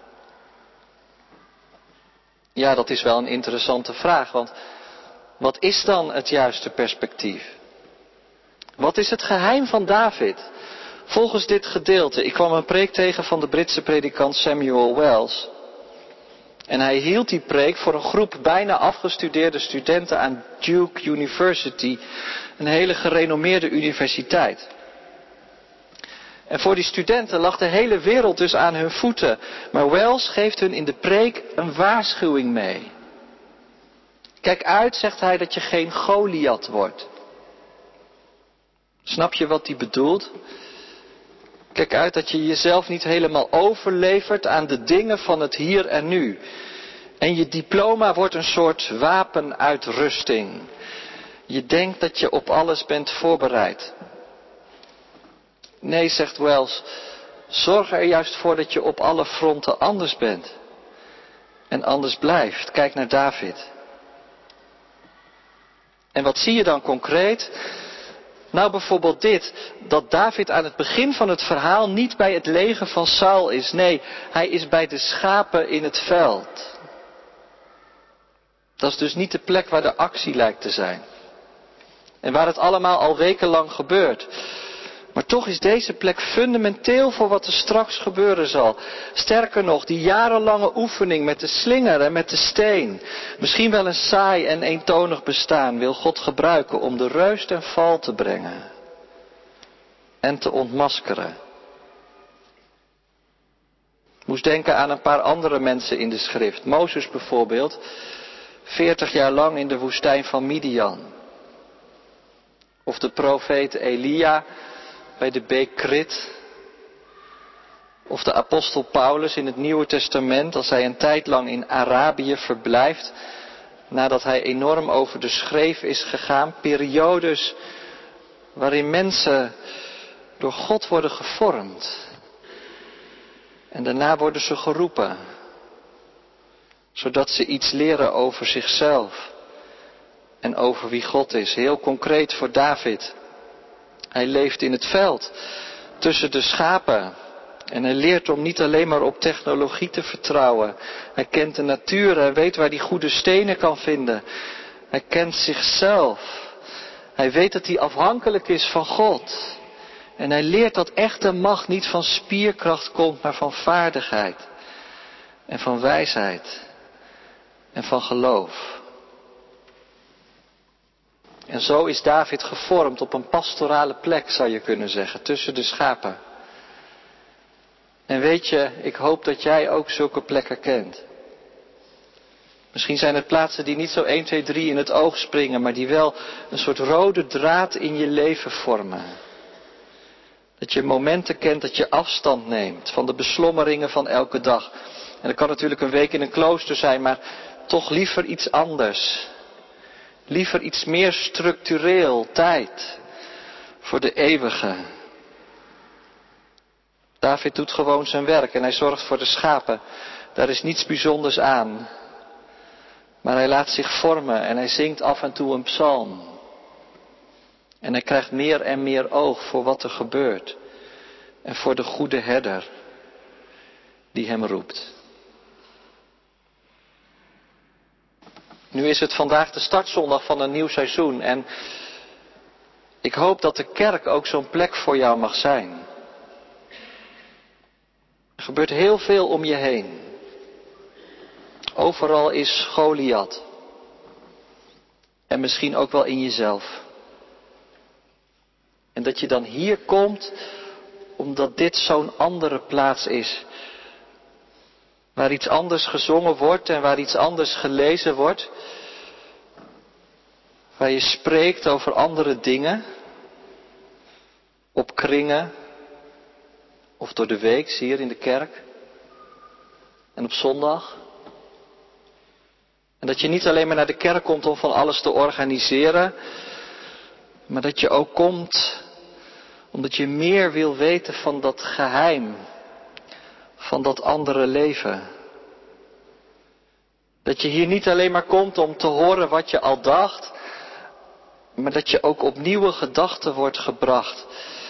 Ja, dat is wel een interessante vraag, want wat is dan het juiste perspectief? Wat is het geheim van David? Volgens dit gedeelte, ik kwam een preek tegen van de Britse predikant Samuel Wells. En hij hield die preek voor een groep bijna afgestudeerde studenten aan Duke University, een hele gerenommeerde universiteit. En voor die studenten lag de hele wereld dus aan hun voeten. Maar Wells geeft hun in de preek een waarschuwing mee. Kijk uit, zegt hij, dat je geen Goliath wordt. Snap je wat hij bedoelt? Kijk uit dat je jezelf niet helemaal overlevert aan de dingen van het hier en nu. En je diploma wordt een soort wapenuitrusting. Je denkt dat je op alles bent voorbereid. Nee, zegt Wells, zorg er juist voor dat je op alle fronten anders bent. En anders blijft. Kijk naar David. En wat zie je dan concreet? Nou, bijvoorbeeld dit, dat David aan het begin van het verhaal niet bij het leger van Saul is. Nee, hij is bij de schapen in het veld. Dat is dus niet de plek waar de actie lijkt te zijn. En waar het allemaal al wekenlang gebeurt. Maar toch is deze plek fundamenteel voor wat er straks gebeuren zal. Sterker nog, die jarenlange oefening met de slinger en met de steen. Misschien wel een saai en eentonig bestaan wil God gebruiken om de reus ten val te brengen. En te ontmaskeren. Ik moest denken aan een paar andere mensen in de schrift. Mozes bijvoorbeeld, veertig jaar lang in de woestijn van Midian. Of de profeet Elia bij de beek Krit. Of de apostel Paulus in het Nieuwe Testament als hij een tijd lang in Arabië verblijft. Nadat hij enorm over de schreef is gegaan. Periodes waarin mensen door God worden gevormd. En daarna worden ze geroepen. Zodat ze iets leren over zichzelf. En over wie God is. Heel concreet voor David. Hij leeft in het veld. Tussen de schapen. En hij leert om niet alleen maar op technologie te vertrouwen. Hij kent de natuur. Hij weet waar hij goede stenen kan vinden. Hij kent zichzelf. Hij weet dat hij afhankelijk is van God. En hij leert dat echte macht niet van spierkracht komt, maar van vaardigheid. En van wijsheid. En van geloof. En zo is David gevormd op een pastorale plek, zou je kunnen zeggen, tussen de schapen. En weet je, ik hoop dat jij ook zulke plekken kent. Misschien zijn het plaatsen die niet zo één, twee, drie in het oog springen, maar die wel een soort rode draad in je leven vormen. Dat je momenten kent dat je afstand neemt van de beslommeringen van elke dag. En dat kan natuurlijk een week in een klooster zijn, maar toch liever iets anders. Liever iets meer structureel, tijd voor de eeuwige. David doet gewoon zijn werk en hij zorgt voor de schapen. Daar is niets bijzonders aan. Maar hij laat zich vormen en hij zingt af en toe een psalm. En hij krijgt meer en meer oog voor wat er gebeurt. En voor de goede herder die hem roept. Nu is het vandaag de startzondag van een nieuw seizoen. En ik hoop dat de kerk ook zo'n plek voor jou mag zijn. Er gebeurt heel veel om je heen. Overal is Goliath. En misschien ook wel in jezelf. En dat je dan hier komt omdat dit zo'n andere plaats is. Waar iets anders gezongen wordt en waar iets anders gelezen wordt. Waar je spreekt over andere dingen. Op kringen. Of door de week hier in de kerk. En op zondag. En dat je niet alleen maar naar de kerk komt om van alles te organiseren. Maar dat je ook komt omdat je meer wil weten van dat geheim. Van dat andere leven. Dat je hier niet alleen maar komt om te horen wat je al dacht, maar dat je ook op nieuwe gedachten wordt gebracht.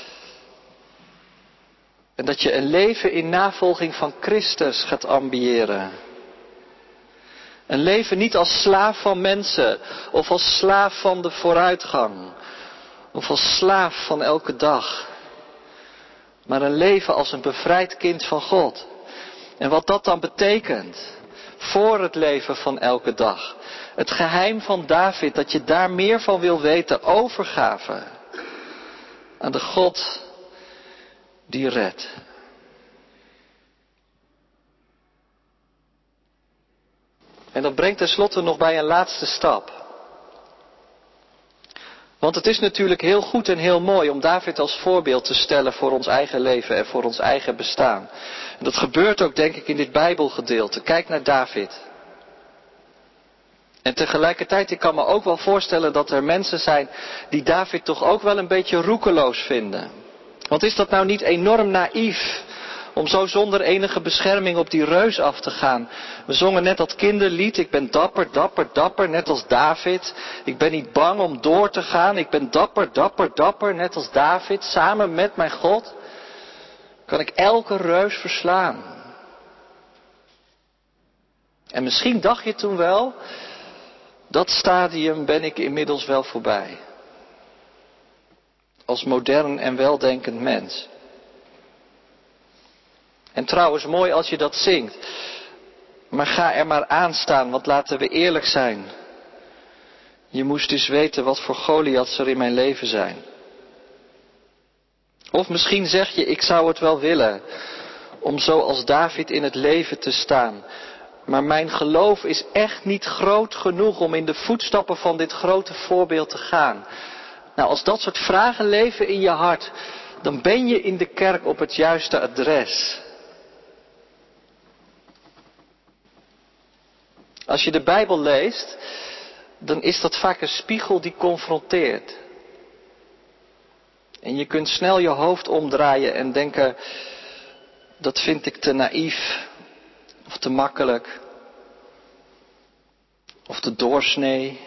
En dat je een leven in navolging van Christus gaat ambiëren. Een leven niet als slaaf van mensen, of als slaaf van de vooruitgang, of als slaaf van elke dag. Maar een leven als een bevrijd kind van God. En wat dat dan betekent voor het leven van elke dag. Het geheim van David, dat je daar meer van wil weten, overgave aan de God die redt. En dat brengt tenslotte nog bij een laatste stap. Want het is natuurlijk heel goed en heel mooi om David als voorbeeld te stellen voor ons eigen leven en voor ons eigen bestaan. En dat gebeurt ook, denk ik, in dit Bijbelgedeelte. Kijk naar David. En tegelijkertijd, ik kan me ook wel voorstellen dat er mensen zijn die David toch ook wel een beetje roekeloos vinden. Want is dat nou niet enorm naïef om zo zonder enige bescherming op die reus af te gaan? We zongen net dat kinderlied, ik ben dapper, dapper, dapper, net als David. Ik ben niet bang om door te gaan, ik ben dapper, dapper, dapper, net als David. Samen met mijn God kan ik elke reus verslaan. En misschien dacht je toen wel, dat stadium ben ik inmiddels wel voorbij. Als modern en weldenkend mens. En trouwens, mooi als je dat zingt. Maar ga er maar aan staan, want laten we eerlijk zijn. Je moest eens weten wat voor Goliaths er in mijn leven zijn. Of misschien zeg je, ik zou het wel willen om zo als David in het leven te staan. Maar mijn geloof is echt niet groot genoeg om in de voetstappen van dit grote voorbeeld te gaan. Nou, als dat soort vragen leven in je hart, dan ben je in de kerk op het juiste adres. Als je de Bijbel leest, dan is dat vaak een spiegel die confronteert. En je kunt snel je hoofd omdraaien en denken, dat vind ik te naïef, of te makkelijk, of te doorsnee.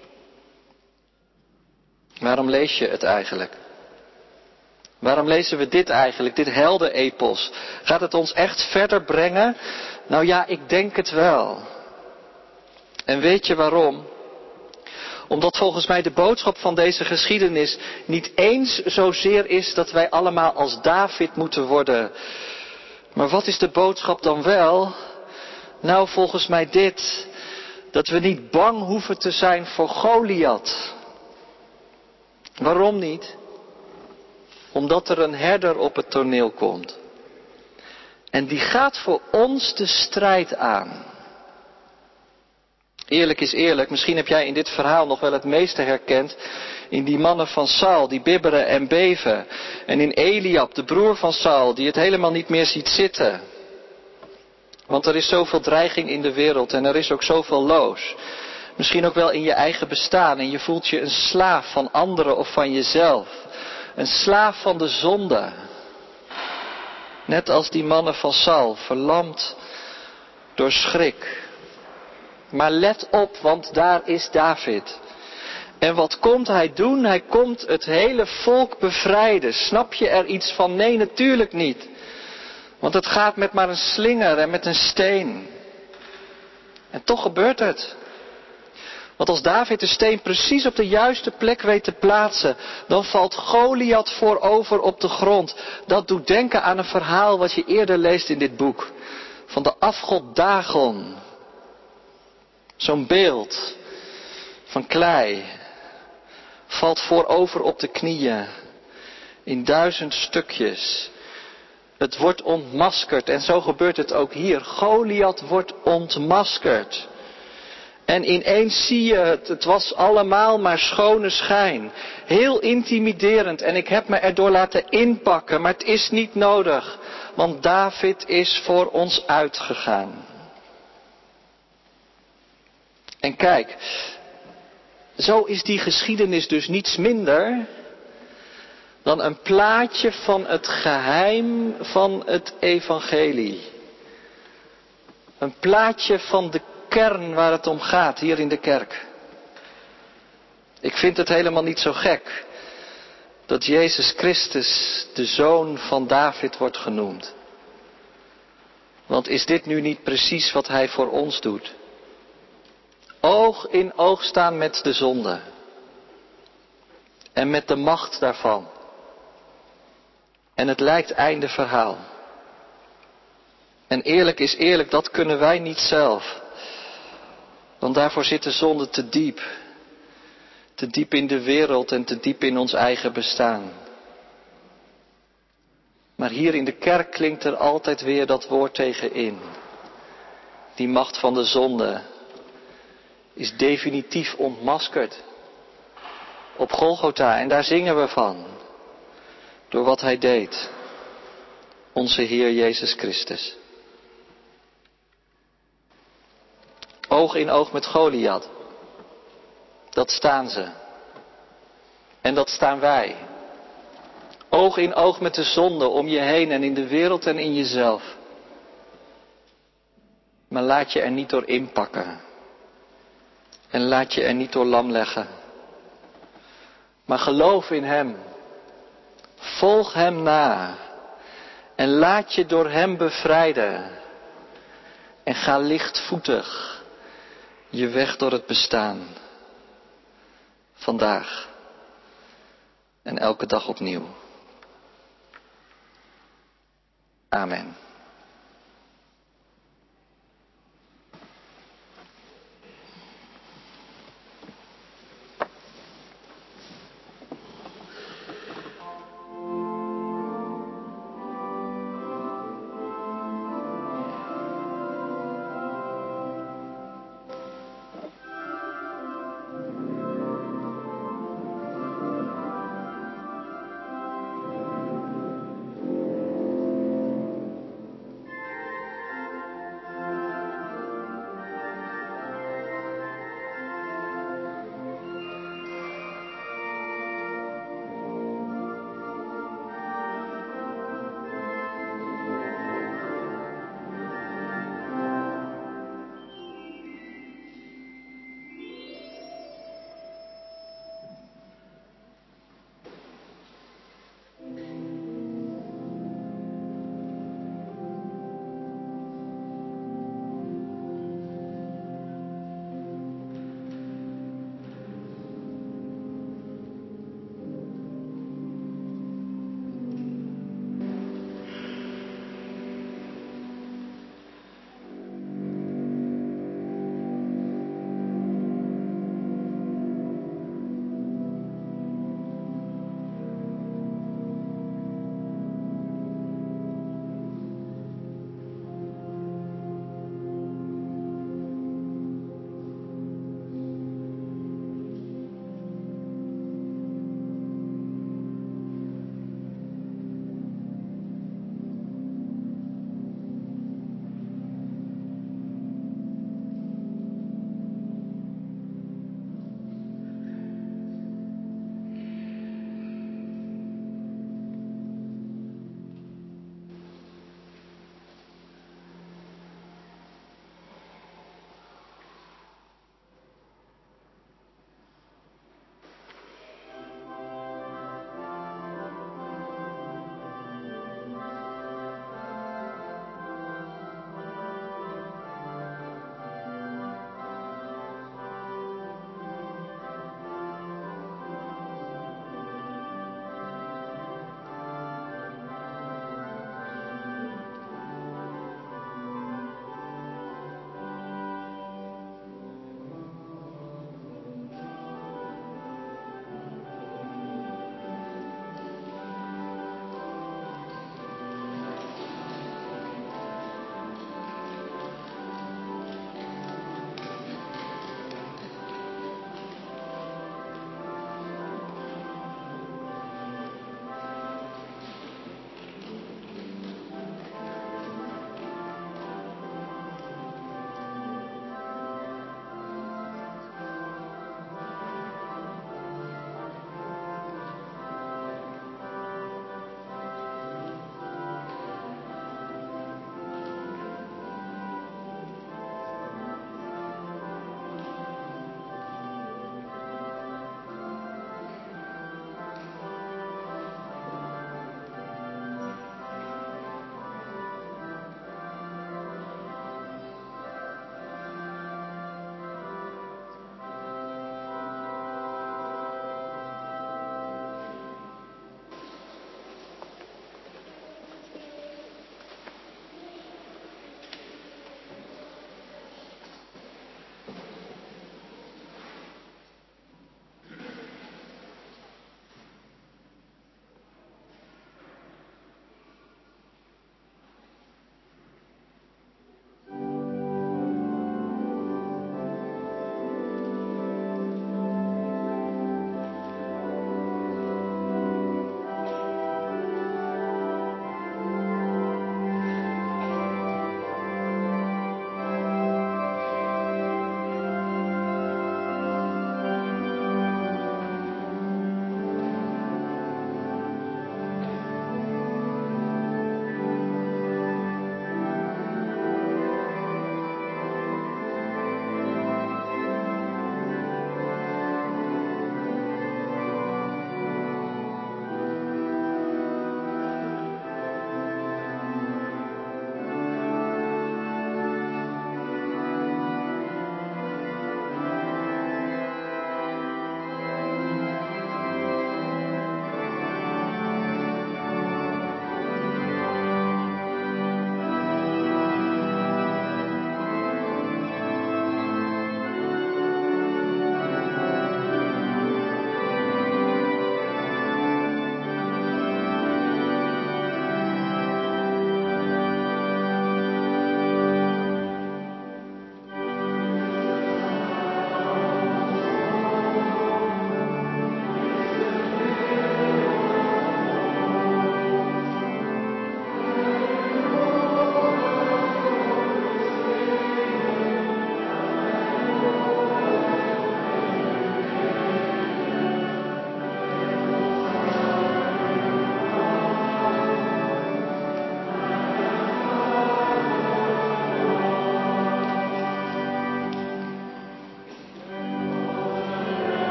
Waarom lees je het eigenlijk? Waarom lezen we dit eigenlijk, dit heldenepos? Gaat het ons echt verder brengen? Nou ja, ik denk het wel. En weet je waarom? Omdat volgens mij de boodschap van deze geschiedenis niet eens zozeer is dat wij allemaal als David moeten worden. Maar wat is de boodschap dan wel? Nou, volgens mij dit. Dat we niet bang hoeven te zijn voor Goliath. Waarom niet? Omdat er een herder op het toneel komt. En die gaat voor ons de strijd aan. Eerlijk is eerlijk, misschien heb jij in dit verhaal nog wel het meeste herkend in die mannen van Saul, die bibberen en beven. En in Eliab, de broer van Saul, die het helemaal niet meer ziet zitten. Want er is zoveel dreiging in de wereld en er is ook zoveel loos. Misschien ook wel in je eigen bestaan en je voelt je een slaaf van anderen of van jezelf. Een slaaf van de zonde. Net als die mannen van Saul, verlamd door schrik. Maar let op, want daar is David. En wat komt hij doen? Hij komt het hele volk bevrijden. Snap je er iets van? Nee, natuurlijk niet. Want het gaat met maar een slinger en met een steen. En toch gebeurt het. Want als David de steen precies op de juiste plek weet te plaatsen, dan valt Goliath voorover op de grond. Dat doet denken aan een verhaal wat je eerder leest in dit boek. Van de afgod Dagon. Zo'n beeld van klei valt voorover op de knieën in duizend stukjes. Het wordt ontmaskerd en zo gebeurt het ook hier. Goliath wordt ontmaskerd. En ineens zie je het, het was allemaal maar schone schijn. Heel intimiderend en ik heb me erdoor laten inpakken, maar het is niet nodig. Want David is voor ons uitgegaan. En kijk, zo is die geschiedenis dus niets minder dan een plaatje van het geheim van het evangelie. Een plaatje van de kern waar het om gaat hier in de kerk. Ik vind het helemaal niet zo gek dat Jezus Christus de zoon van David wordt genoemd. Want is dit nu niet precies wat hij voor ons doet? Oog in oog staan met de zonde. En met de macht daarvan. En het lijkt einde verhaal. En eerlijk is eerlijk, dat kunnen wij niet zelf. Want daarvoor zit de zonde te diep. Te diep in de wereld en te diep in ons eigen bestaan. Maar hier in de kerk klinkt er altijd weer dat woord tegenin. Die macht van de zonde is definitief ontmaskerd. Op Golgotha, en daar zingen we van. Door wat hij deed. Onze Heer Jezus Christus. Oog in oog met Goliath. Dat staan ze. En dat staan wij. Oog in oog met de zonde om je heen en in de wereld en in jezelf. Maar laat je er niet door inpakken. En laat je er niet door lam leggen. Maar geloof in hem. Volg hem na. En laat je door hem bevrijden. En ga lichtvoetig je weg door het bestaan. Vandaag. En elke dag opnieuw. Amen.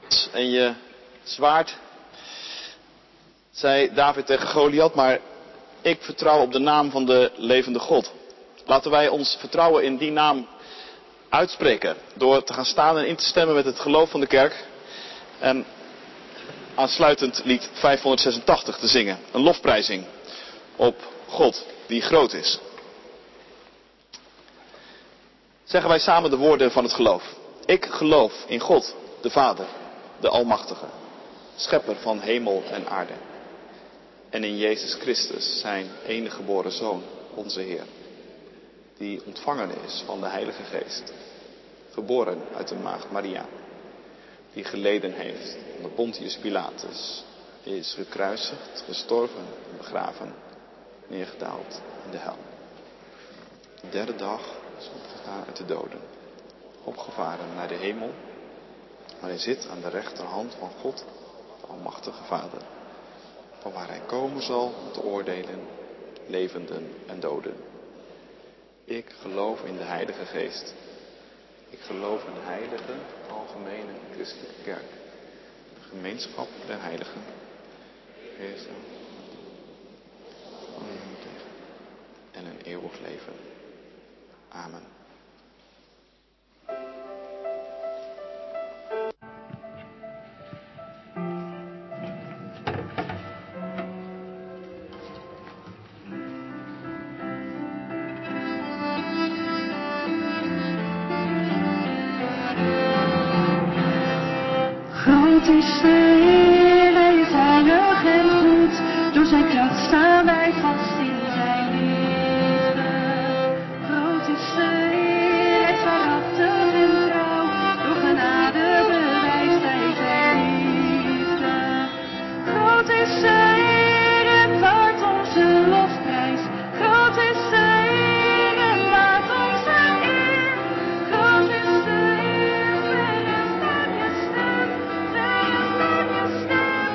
en je zwaard, zei David tegen Goliath, maar ik vertrouw op de naam van de levende God. Laten wij ons vertrouwen in die naam uitspreken. Door te gaan staan en in te stemmen met het geloof van de kerk. En aansluitend lied vijfhonderdzesentachtig te zingen. Een lofprijzing op God die groot is. Zeggen wij samen de woorden van het geloof. Ik geloof in God, de Vader, de Almachtige, schepper van hemel en aarde. En in Jezus Christus, zijn enige geboren Zoon, onze Heer. Die ontvangen is van de Heilige Geest. Geboren uit de maagd Maria. Die geleden heeft onder Pontius Pilatus. Is gekruisigd, gestorven, begraven, neergedaald in de hel. De derde dag is opgestaan uit de doden. Opgevaren naar de hemel. Maar hij zit aan de rechterhand van God, de Almachtige Vader. Van waar hij komen zal om te oordelen, levenden en doden. Ik geloof in de Heilige Geest. Ik geloof in de heilige, algemene christelijke kerk. De gemeenschap der heiligen. Geest en een eeuwig leven. Amen. Groot is de Heer, hij is heilig en goed. Door zijn kracht staan wij vast in zijn liefde. Groot is de Heer, hij is waarachtig en trouw. Door genade bewijst hij zijn liefde. Groot is de Heer en waard onze lofprijs. Groot is de Heer en waard onze eer. Groot is de Heer, verheft naar je stem. Verheft naar je stem.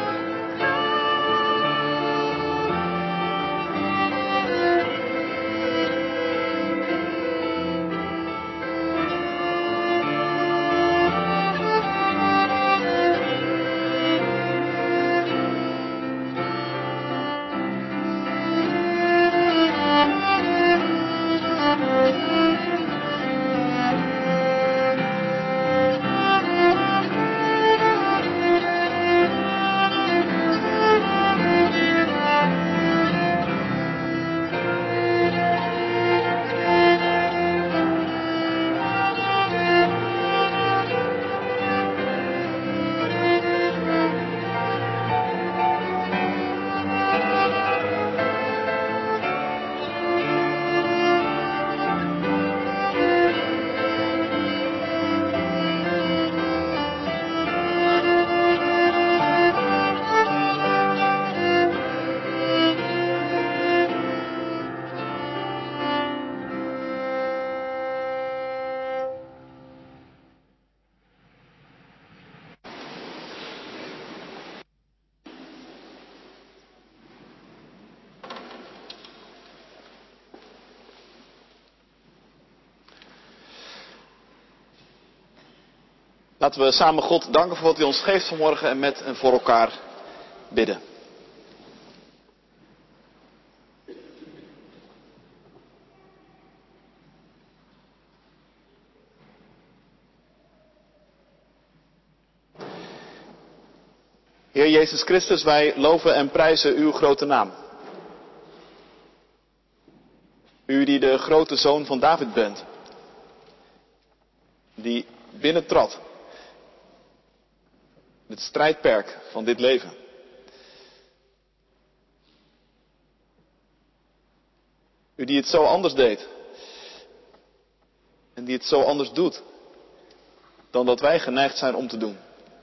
Laten we samen God danken voor wat hij ons geeft vanmorgen en met en voor elkaar bidden. Heer Jezus Christus, wij loven en prijzen uw grote naam. U die de grote zoon van David bent. Die binnentrad. Het strijdperk van dit leven. U die het zo anders deed. En die het zo anders doet. Dan dat wij geneigd zijn om te doen.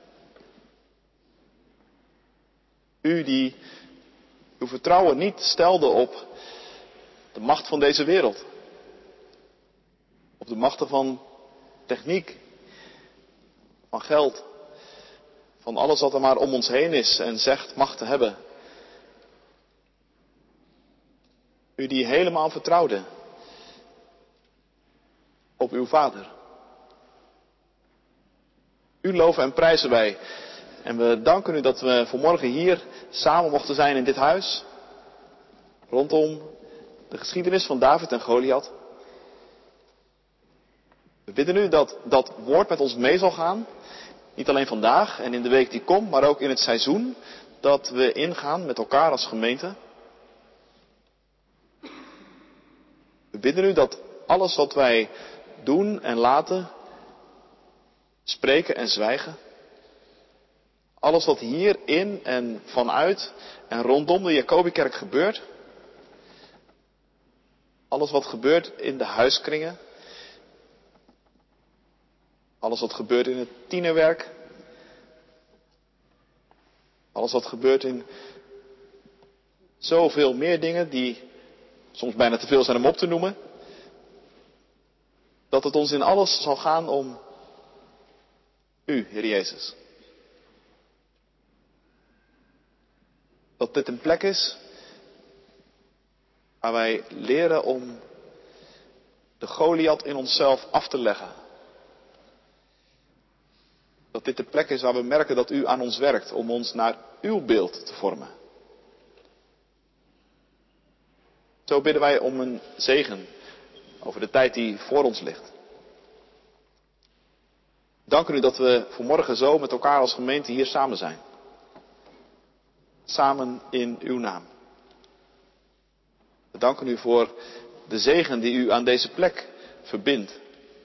U die uw vertrouwen niet stelde op de macht van deze wereld. Op de machten van techniek. Van geld. Van alles wat er maar om ons heen is en zegt macht te hebben. U die helemaal vertrouwde op uw Vader. U U loven en prijzen wij. En we danken u dat we vanmorgen hier samen mochten zijn in dit huis. Rondom de geschiedenis van David en Goliath. We bidden u dat dat woord met ons mee zal gaan. Niet alleen vandaag en in de week die komt, maar ook in het seizoen dat we ingaan met elkaar als gemeente. We bidden u dat alles wat wij doen en laten, spreken en zwijgen, alles wat hier in en vanuit en rondom de Jacobikerk gebeurt, alles wat gebeurt in de huiskringen, alles wat gebeurt in het tienerwerk, alles wat gebeurt in zoveel meer dingen die soms bijna te veel zijn om op te noemen, dat het ons in alles zal gaan om u, Heer Jezus. Dat dit een plek is waar wij leren om de Goliath in onszelf af te leggen. Dat dit de plek is waar we merken dat u aan ons werkt om ons naar uw beeld te vormen. Zo bidden wij om een zegen over de tijd die voor ons ligt. Dank u dat we vanmorgen zo met elkaar als gemeente hier samen zijn. Samen in uw naam. We danken u voor de zegen die u aan deze plek verbindt.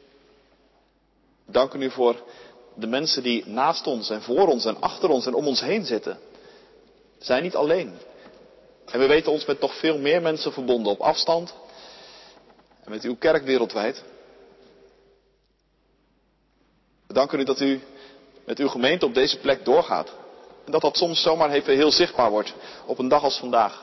We danken u voor de mensen die naast ons en voor ons en achter ons en om ons heen zitten. We zijn niet alleen. En we weten ons met nog veel meer mensen verbonden op afstand. En met uw kerk wereldwijd. We danken u dat u met uw gemeente op deze plek doorgaat. En dat dat soms zomaar even heel zichtbaar wordt op een dag als vandaag.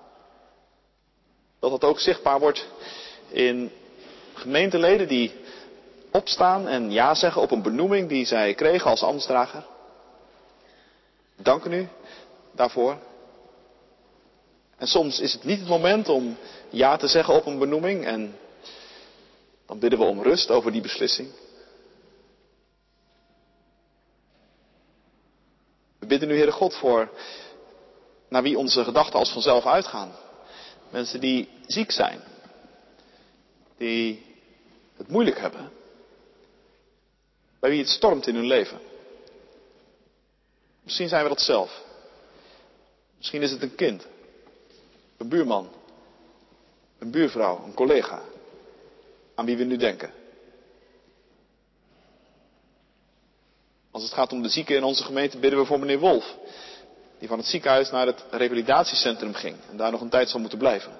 Dat dat ook zichtbaar wordt in gemeenteleden die opstaan en ja zeggen op een benoeming die zij kregen als ambtsdrager. We danken u daarvoor. En soms is het niet het moment om ja te zeggen op een benoeming en dan bidden we om rust over die beslissing. We bidden u, Heere God, voor naar wie onze gedachten als vanzelf uitgaan. Mensen die ziek zijn. Die het moeilijk hebben. Bij wie het stormt in hun leven. Misschien zijn we dat zelf. Misschien is het een kind. Een buurman. Een buurvrouw. Een collega. Aan wie we nu denken. Als het gaat om de zieken in onze gemeente bidden we voor meneer Wolf. Die van het ziekenhuis naar het revalidatiecentrum ging. En daar nog een tijd zal moeten blijven.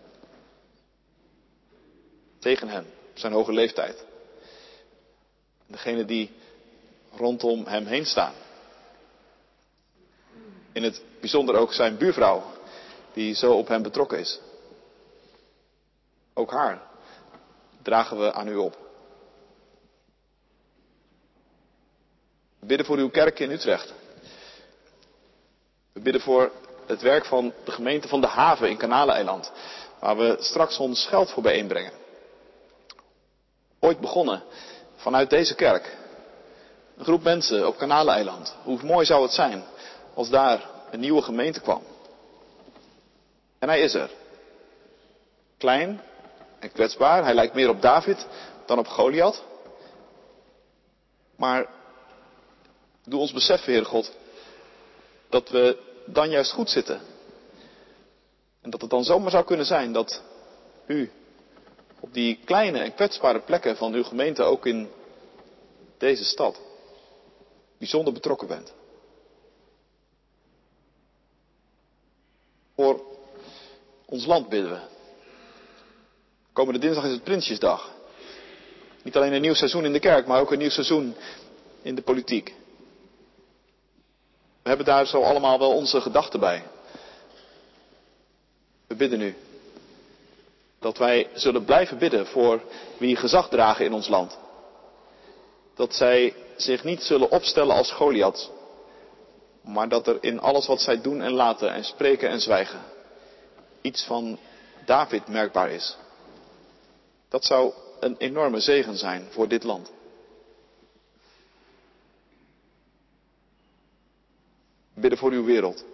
Tegen hem. Op zijn hoge leeftijd. Degene die rondom hem heen staan. In het bijzonder ook zijn buurvrouw. Die zo op hem betrokken is. Ook haar dragen we aan u op. We bidden voor uw kerk in Utrecht. We bidden voor het werk van de gemeente van de Haven in Kanaleiland. Waar we straks ons geld voor bijeenbrengen. Ooit begonnen vanuit deze kerk. Een groep mensen op Kanaleiland. Hoe mooi zou het zijn als daar een nieuwe gemeente kwam. En hij is er. Klein en kwetsbaar. Hij lijkt meer op David dan op Goliath. Maar doe ons beseffen, Heer God, dat we dan juist goed zitten. En dat het dan zomaar zou kunnen zijn dat u op die kleine en kwetsbare plekken van uw gemeente ook in deze stad bijzonder betrokken bent. Voor ons land bidden we. Komende dinsdag is het Prinsjesdag. Niet alleen een nieuw seizoen in de kerk, maar ook een nieuw seizoen in de politiek. We hebben daar zo allemaal wel onze gedachten bij. We bidden u dat wij zullen blijven bidden voor wie gezag dragen in ons land. Dat zij zich niet zullen opstellen als Goliath, maar dat er in alles wat zij doen en laten en spreken en zwijgen iets van David merkbaar is. Dat zou een enorme zegen zijn voor dit land. We bidden voor uw wereld.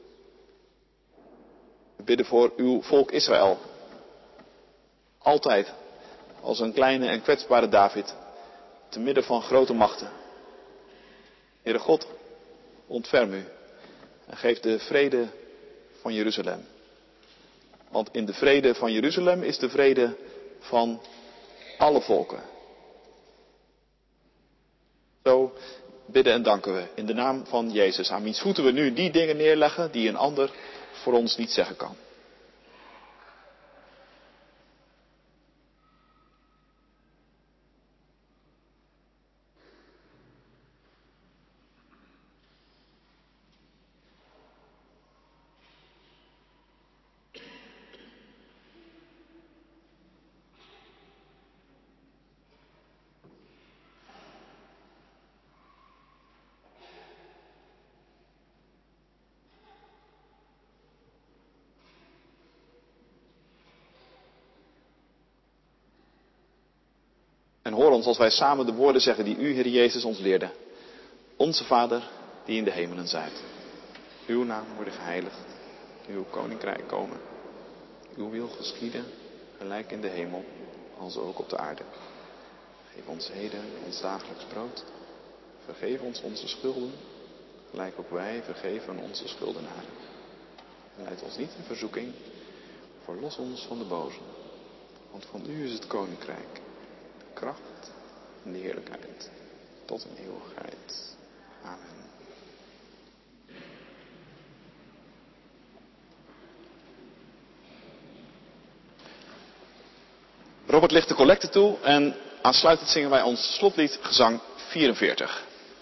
We bidden voor uw volk Israël. Altijd als een kleine en kwetsbare David, te midden van grote machten. Heere God, ontferm u en geef de vrede van Jeruzalem. Want in de vrede van Jeruzalem is de vrede van alle volken. Zo bidden en danken we in de naam van Jezus, aan wiens voeten we nu die dingen neerleggen die een ander voor ons niet zeggen kan. En hoor ons als wij samen de woorden zeggen die u, Heer Jezus, ons leerde. Onze Vader, die in de hemelen zijt. Uw naam worden geheiligd. Uw koninkrijk komen. Uw wil geschieden, gelijk in de hemel, als ook op de aarde. Geef ons heden ons dagelijks brood. Vergeef ons onze schulden, gelijk ook wij vergeven onze schuldenaren. En leid ons niet in verzoeking, verlos ons van de boze. Want van u is het koninkrijk, de kracht en de heerlijkheid, tot in eeuwigheid. Amen. Robert ligt de collecte toe en aansluitend zingen wij ons slotlied gezang vierenveertig.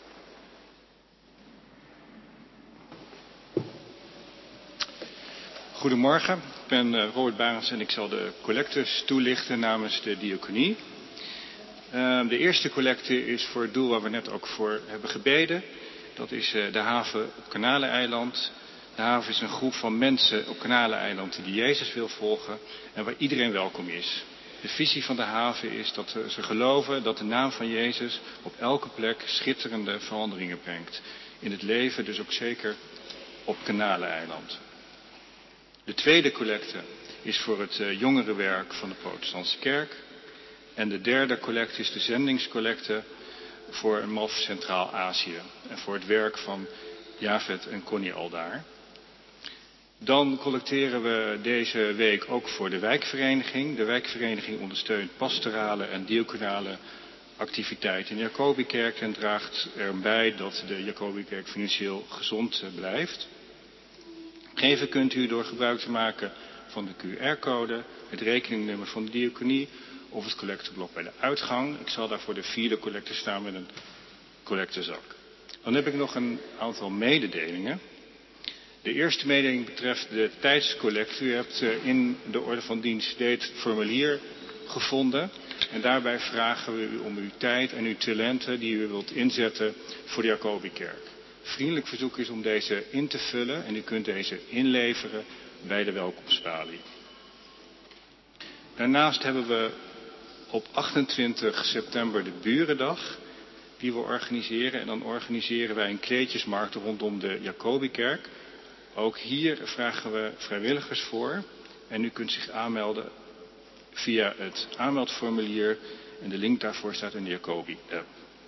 Goedemorgen, ik ben Robert Barens en ik zal de collectes toelichten namens de diaconie. Uh, de eerste collecte is voor het doel waar we net ook voor hebben gebeden. Dat is uh, de haven op Kanaleneiland. De haven is een groep van mensen op Kanaleneiland die Jezus wil volgen en waar iedereen welkom is. De visie van de haven is dat ze geloven dat de naam van Jezus op elke plek schitterende veranderingen brengt. In het leven, dus ook zeker op Kanaleneiland. De tweede collecte is voor het uh, jongerenwerk van de Protestantse Kerk. En de derde collecte is de zendingscollecte voor een M A F Centraal-Azië. En voor het werk van Javed en Connie Aldaar. Dan collecteren we deze week ook voor de wijkvereniging. De wijkvereniging ondersteunt pastorale en diaconale activiteiten in de Jacobikerk en draagt erbij dat de Jacobikerk financieel gezond blijft. Geven kunt u door gebruik te maken van de Q R-code, het rekeningnummer van de diaconie of het collecteblok bij de uitgang. Ik zal daar voor de vierde collecte staan met een collectezak. Dan heb ik nog een aantal mededelingen. De eerste mededeling betreft de tijdscollecte. U hebt in de orde van dienst dit formulier gevonden. En daarbij vragen we u om uw tijd en uw talenten die u wilt inzetten voor de Jacobikerk. Vriendelijk verzoek is om deze in te vullen en u kunt deze inleveren bij de welkomstbalie. Daarnaast hebben we op achtentwintig september de Burendag die we organiseren. En dan organiseren wij een kleedjesmarkt rondom de Jacobikerk. Ook hier vragen we vrijwilligers voor. En u kunt zich aanmelden via het aanmeldformulier. En de link daarvoor staat in de Jacobi-app.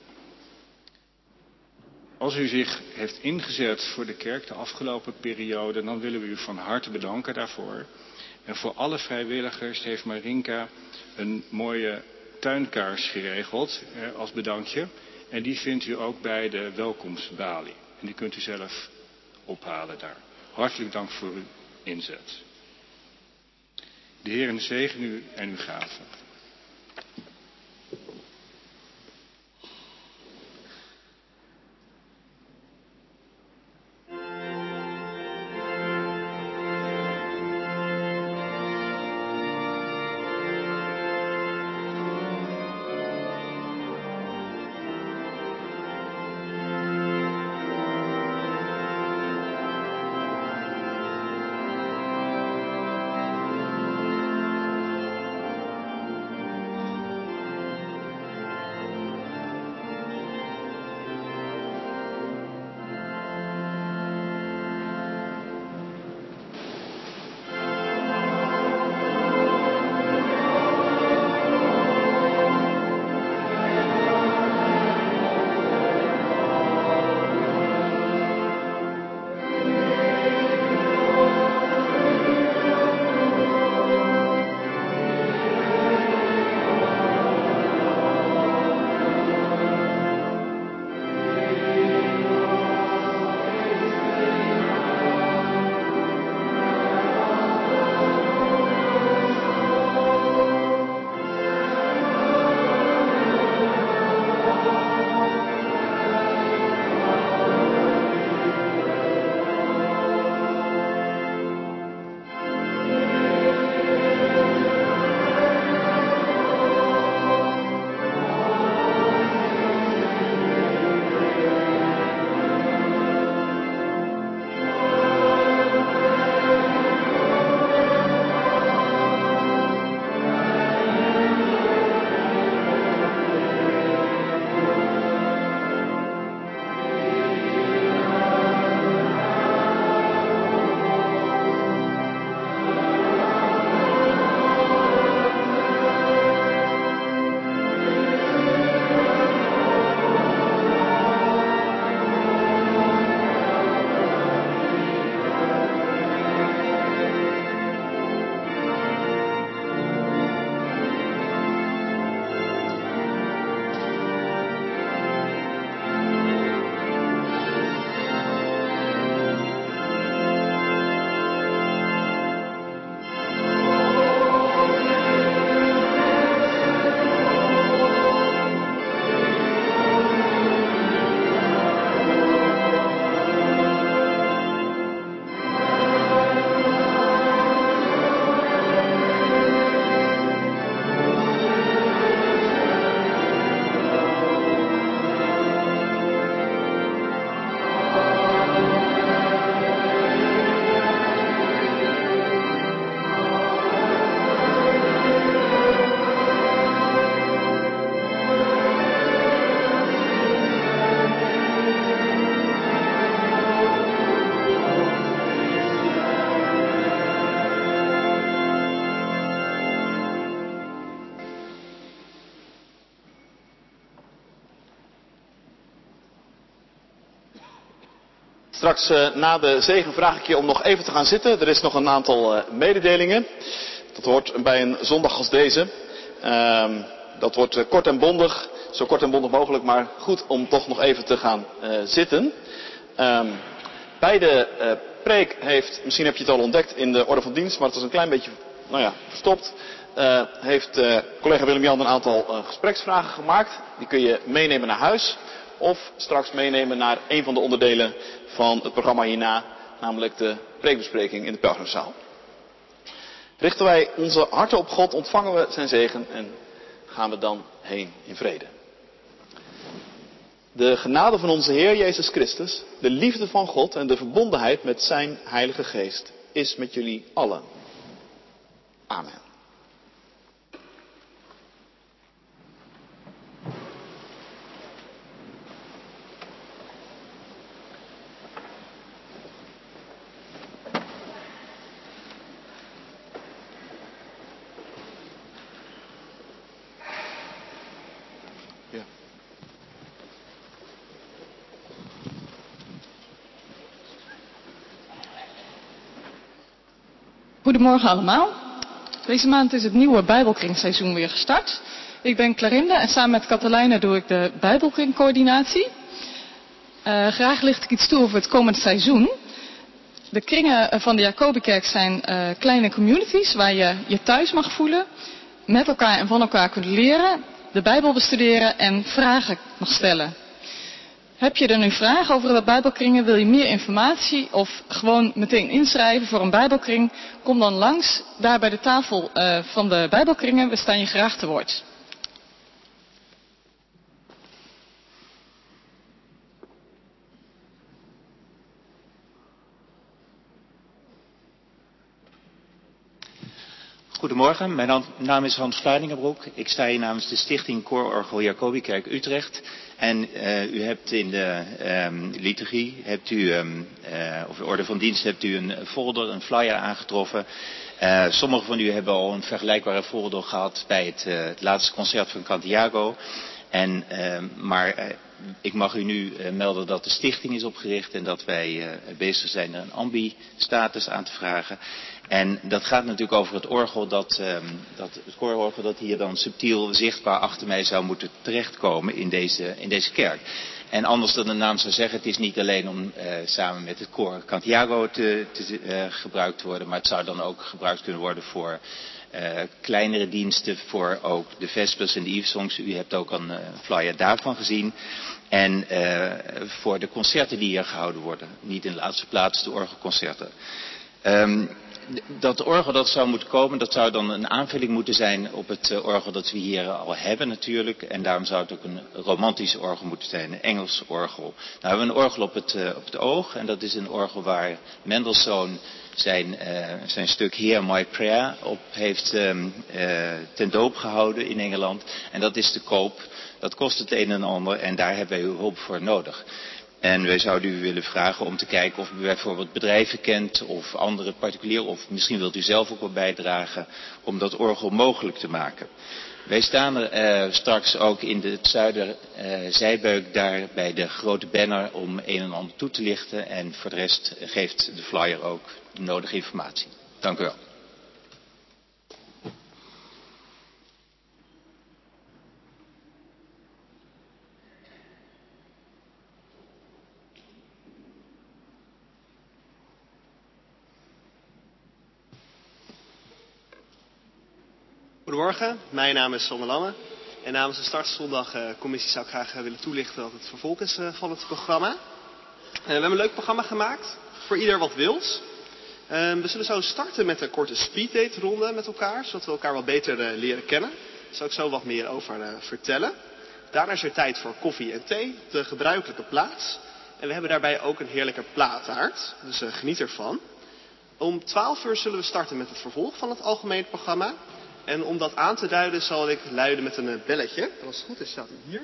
Als u zich heeft ingezet voor de kerk de afgelopen periode, dan willen we u van harte bedanken daarvoor. En voor alle vrijwilligers heeft Marinka een mooie tuinkaars geregeld eh, als bedankje. En die vindt u ook bij de welkomstbalie. En die kunt u zelf ophalen daar. Hartelijk dank voor uw inzet. De Heer zegen u en uw gaven. Straks uh, na de zegen vraag ik je om nog even te gaan zitten. Er is nog een aantal uh, mededelingen. Dat hoort bij een zondag als deze. Uh, dat wordt uh, kort en bondig. Zo kort en bondig mogelijk, maar goed om toch nog even te gaan uh, zitten. Uh, bij de uh, preek heeft, misschien heb je het al ontdekt in de orde van dienst, maar het was een klein beetje, nou ja, verstopt. Uh, heeft uh, collega Willem-Jan een aantal uh, gespreksvragen gemaakt. Die kun je meenemen naar huis. Of straks meenemen naar een van de onderdelen van het programma hierna. Namelijk de preekbespreking in de Pelgrimszaal. Richten wij onze harten op God, ontvangen we zijn zegen en gaan we dan heen in vrede. De genade van onze Heer Jezus Christus, de liefde van God en de verbondenheid met zijn Heilige Geest is met jullie allen. Amen. Goedemorgen allemaal. Deze maand is het nieuwe Bijbelkringseizoen weer gestart. Ik ben Clarinde en samen met Katelijne doe ik de Bijbelkringcoördinatie. Uh, graag licht ik iets toe over het komend seizoen. De kringen van de Jacobikerk zijn uh, kleine communities waar je je thuis mag voelen, met elkaar en van elkaar kunt leren, de Bijbel bestuderen en vragen mag stellen. Heb je er nu vragen over de Bijbelkringen, wil je meer informatie of gewoon meteen inschrijven voor een Bijbelkring? Kom dan langs, daar bij de tafel uh, van de Bijbelkringen, we staan je graag te woord. Goedemorgen, mijn naam is Hans Vlaardingenbroek. Ik sta hier namens de Stichting Koororgel Jacobikerk Utrecht. En uh, u hebt in de um, liturgie, hebt u, um, uh, of de orde van dienst, hebt u een folder, een flyer aangetroffen. Uh, sommigen van u hebben al een vergelijkbare folder gehad bij het, uh, het laatste concert van Santiago. En, uh, maar uh, ik mag u nu uh, melden dat de stichting is opgericht en dat wij uh, bezig zijn er een ambi-status aan te vragen. En dat gaat natuurlijk over het orgel, dat, um, dat, het koororgel dat hier dan subtiel zichtbaar achter mij zou moeten terechtkomen in deze, in deze kerk. En anders dan de naam zou zeggen, het is niet alleen om uh, samen met het koor Santiago te, te uh, gebruikt te worden, maar het zou dan ook gebruikt kunnen worden voor uh, kleinere diensten, voor ook de Vespers en de Evesongs. U hebt ook een uh, flyer daarvan gezien. En uh, voor de concerten die hier gehouden worden, niet in de laatste plaats de orgelconcerten. Um, Dat orgel dat zou moeten komen, dat zou dan een aanvulling moeten zijn op het uh, orgel dat we hier al hebben natuurlijk. En daarom zou het ook een romantisch orgel moeten zijn, een Engels orgel. Nou hebben we een orgel op het, uh, op het oog en dat is een orgel waar Mendelssohn zijn, uh, zijn stuk Hear My Prayer op heeft um, uh, ten doop gehouden in Engeland. En dat is te koop, dat kost het een en ander en daar hebben wij uw hulp voor nodig. En wij zouden u willen vragen om te kijken of u bijvoorbeeld bedrijven kent of andere particulieren, of misschien wilt u zelf ook wel bijdragen om dat orgel mogelijk te maken. Wij staan er uh, straks ook in de, het zuiderzijbeuk uh, daar bij de grote banner om een en ander toe te lichten. En voor de rest geeft de flyer ook de nodige informatie. Dank u wel. Goedemorgen, mijn naam is Sander Lange en namens de Startzondag uh, commissie zou ik graag uh, willen toelichten wat het vervolg is uh, van het programma. Uh, we hebben een leuk programma gemaakt, voor ieder wat wils. Uh, we zullen zo starten met een korte speeddate ronde met elkaar, zodat we elkaar wat beter uh, leren kennen. Daar zal ik zo wat meer over uh, vertellen. Daarna is er tijd voor koffie en thee, de gebruikelijke plaats. En we hebben daarbij ook een heerlijke plaataard, dus uh, geniet ervan. Om twaalf uur zullen we starten met het vervolg van het algemeen programma. En om dat aan te duiden zal ik luiden met een belletje. En als het goed is staat hij hier.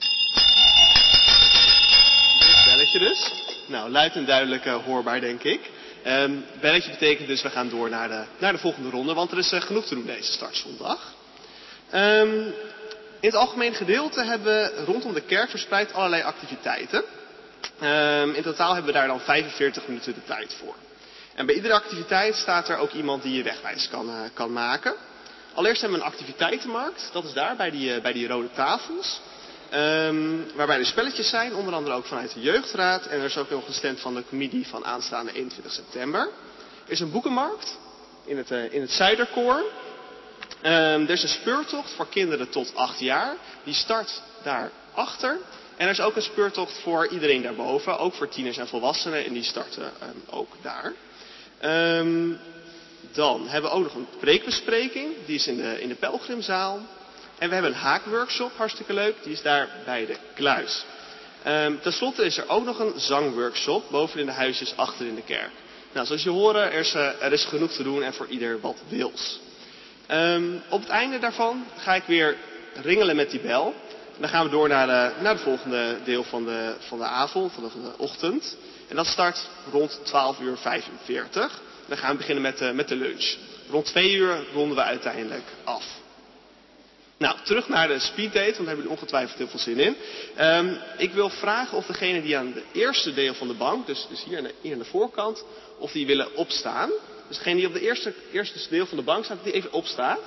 Dit belletje dus. Nou, luid en duidelijk uh, hoorbaar denk ik. Um, belletje betekent dus we gaan door naar de, naar de volgende ronde. Want er is uh, genoeg te doen deze startzondag. Um, in het algemeen gedeelte hebben we rondom de kerk verspreid allerlei activiteiten. Um, in totaal hebben we daar dan vijfenveertig minuten de tijd voor. En bij iedere activiteit staat er ook iemand die je wegwijs kan, uh, kan maken. Allereerst hebben we een activiteitenmarkt. Dat is daar bij die, uh, bij die rode tafels. Um, waarbij er spelletjes zijn, onder andere ook vanuit de jeugdraad. En er is ook nog een stand van de comedie van aanstaande eenentwintig september. Er is een boekenmarkt in het, uh, in het Zuiderkoor. Um, er is een speurtocht voor kinderen tot acht jaar. Die start daarachter. En er is ook een speurtocht voor iedereen daarboven. Ook voor tieners en volwassenen. En die starten um, ook daar. Um, dan hebben we ook nog een preekbespreking. Die is in de, in de pelgrimzaal. En we hebben een haakworkshop, hartstikke leuk. Die is daar bij de kluis. Um, ten slotte is er ook nog een zangworkshop boven in de huisjes achter in de kerk. Nou, zoals je hoort, er is, uh, er is genoeg te doen en voor ieder wat wils. Um, op het einde daarvan ga ik weer ringelen met die bel. En dan gaan we door naar de, naar het volgende deel van de, van de avond, van de, van de ochtend. En dat start rond twaalf uur vijfenveertig. En dan gaan we beginnen met de, met de lunch. Rond twee uur ronden we uiteindelijk af. Nou, terug naar de speeddate, want daar hebben jullie ongetwijfeld heel veel zin in. Um, ik wil vragen of degene die aan het eerste deel van de bank, dus, dus hier, aan de, hier aan de voorkant, of die willen opstaan. Dus degene die op het eerste, eerste deel van de bank staat, die even opstaat.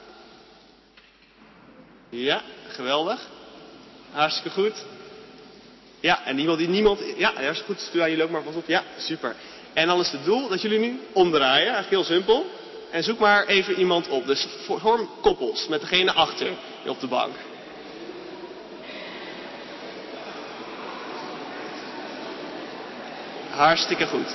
Ja, geweldig. Hartstikke goed. Ja, en iemand die niemand... Ja, hartstikke goed. Stuur aan jullie ook maar wat op. Ja, super. En dan is het doel dat jullie nu omdraaien. Eigenlijk heel simpel. En zoek maar even iemand op. Dus vorm koppels met degene achter je op de bank. Hartstikke goed.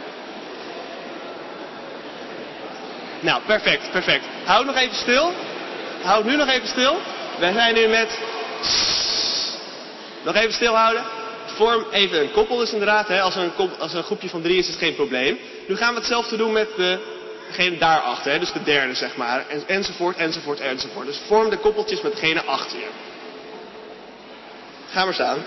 Nou, perfect, perfect. Houd nog even stil. Houd nu nog even stil. Wij zijn nu met... Nog even stilhouden. Vorm even een koppel dus inderdaad. Hè. Als, er een kop, als er een groepje van drie is, is het geen probleem. Nu gaan we hetzelfde doen met de, degene daarachter. Hè. Dus de derde zeg maar. En, enzovoort, enzovoort, enzovoort. Dus vorm de koppeltjes met degene achter je. Ga maar staan.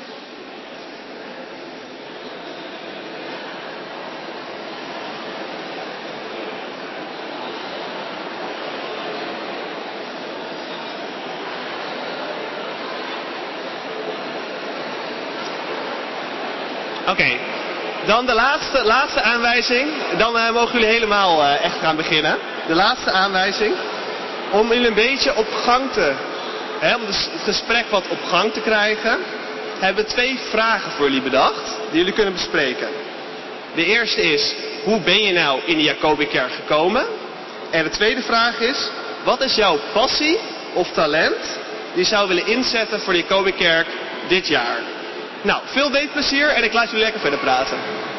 Oké, okay. Dan de laatste, laatste aanwijzing. Dan uh, mogen jullie helemaal uh, echt gaan beginnen. De laatste aanwijzing. Om jullie een beetje op gang te... Hè, om dus het gesprek wat op gang te krijgen... hebben we twee vragen voor jullie bedacht. Die jullie kunnen bespreken. De eerste is... Hoe ben je nou in de Jacobikerk gekomen? En de tweede vraag is... Wat is jouw passie of talent... die je zou willen inzetten voor de Jacobikerk dit jaar? Nou, veel weetplezier en ik laat jullie lekker verder praten.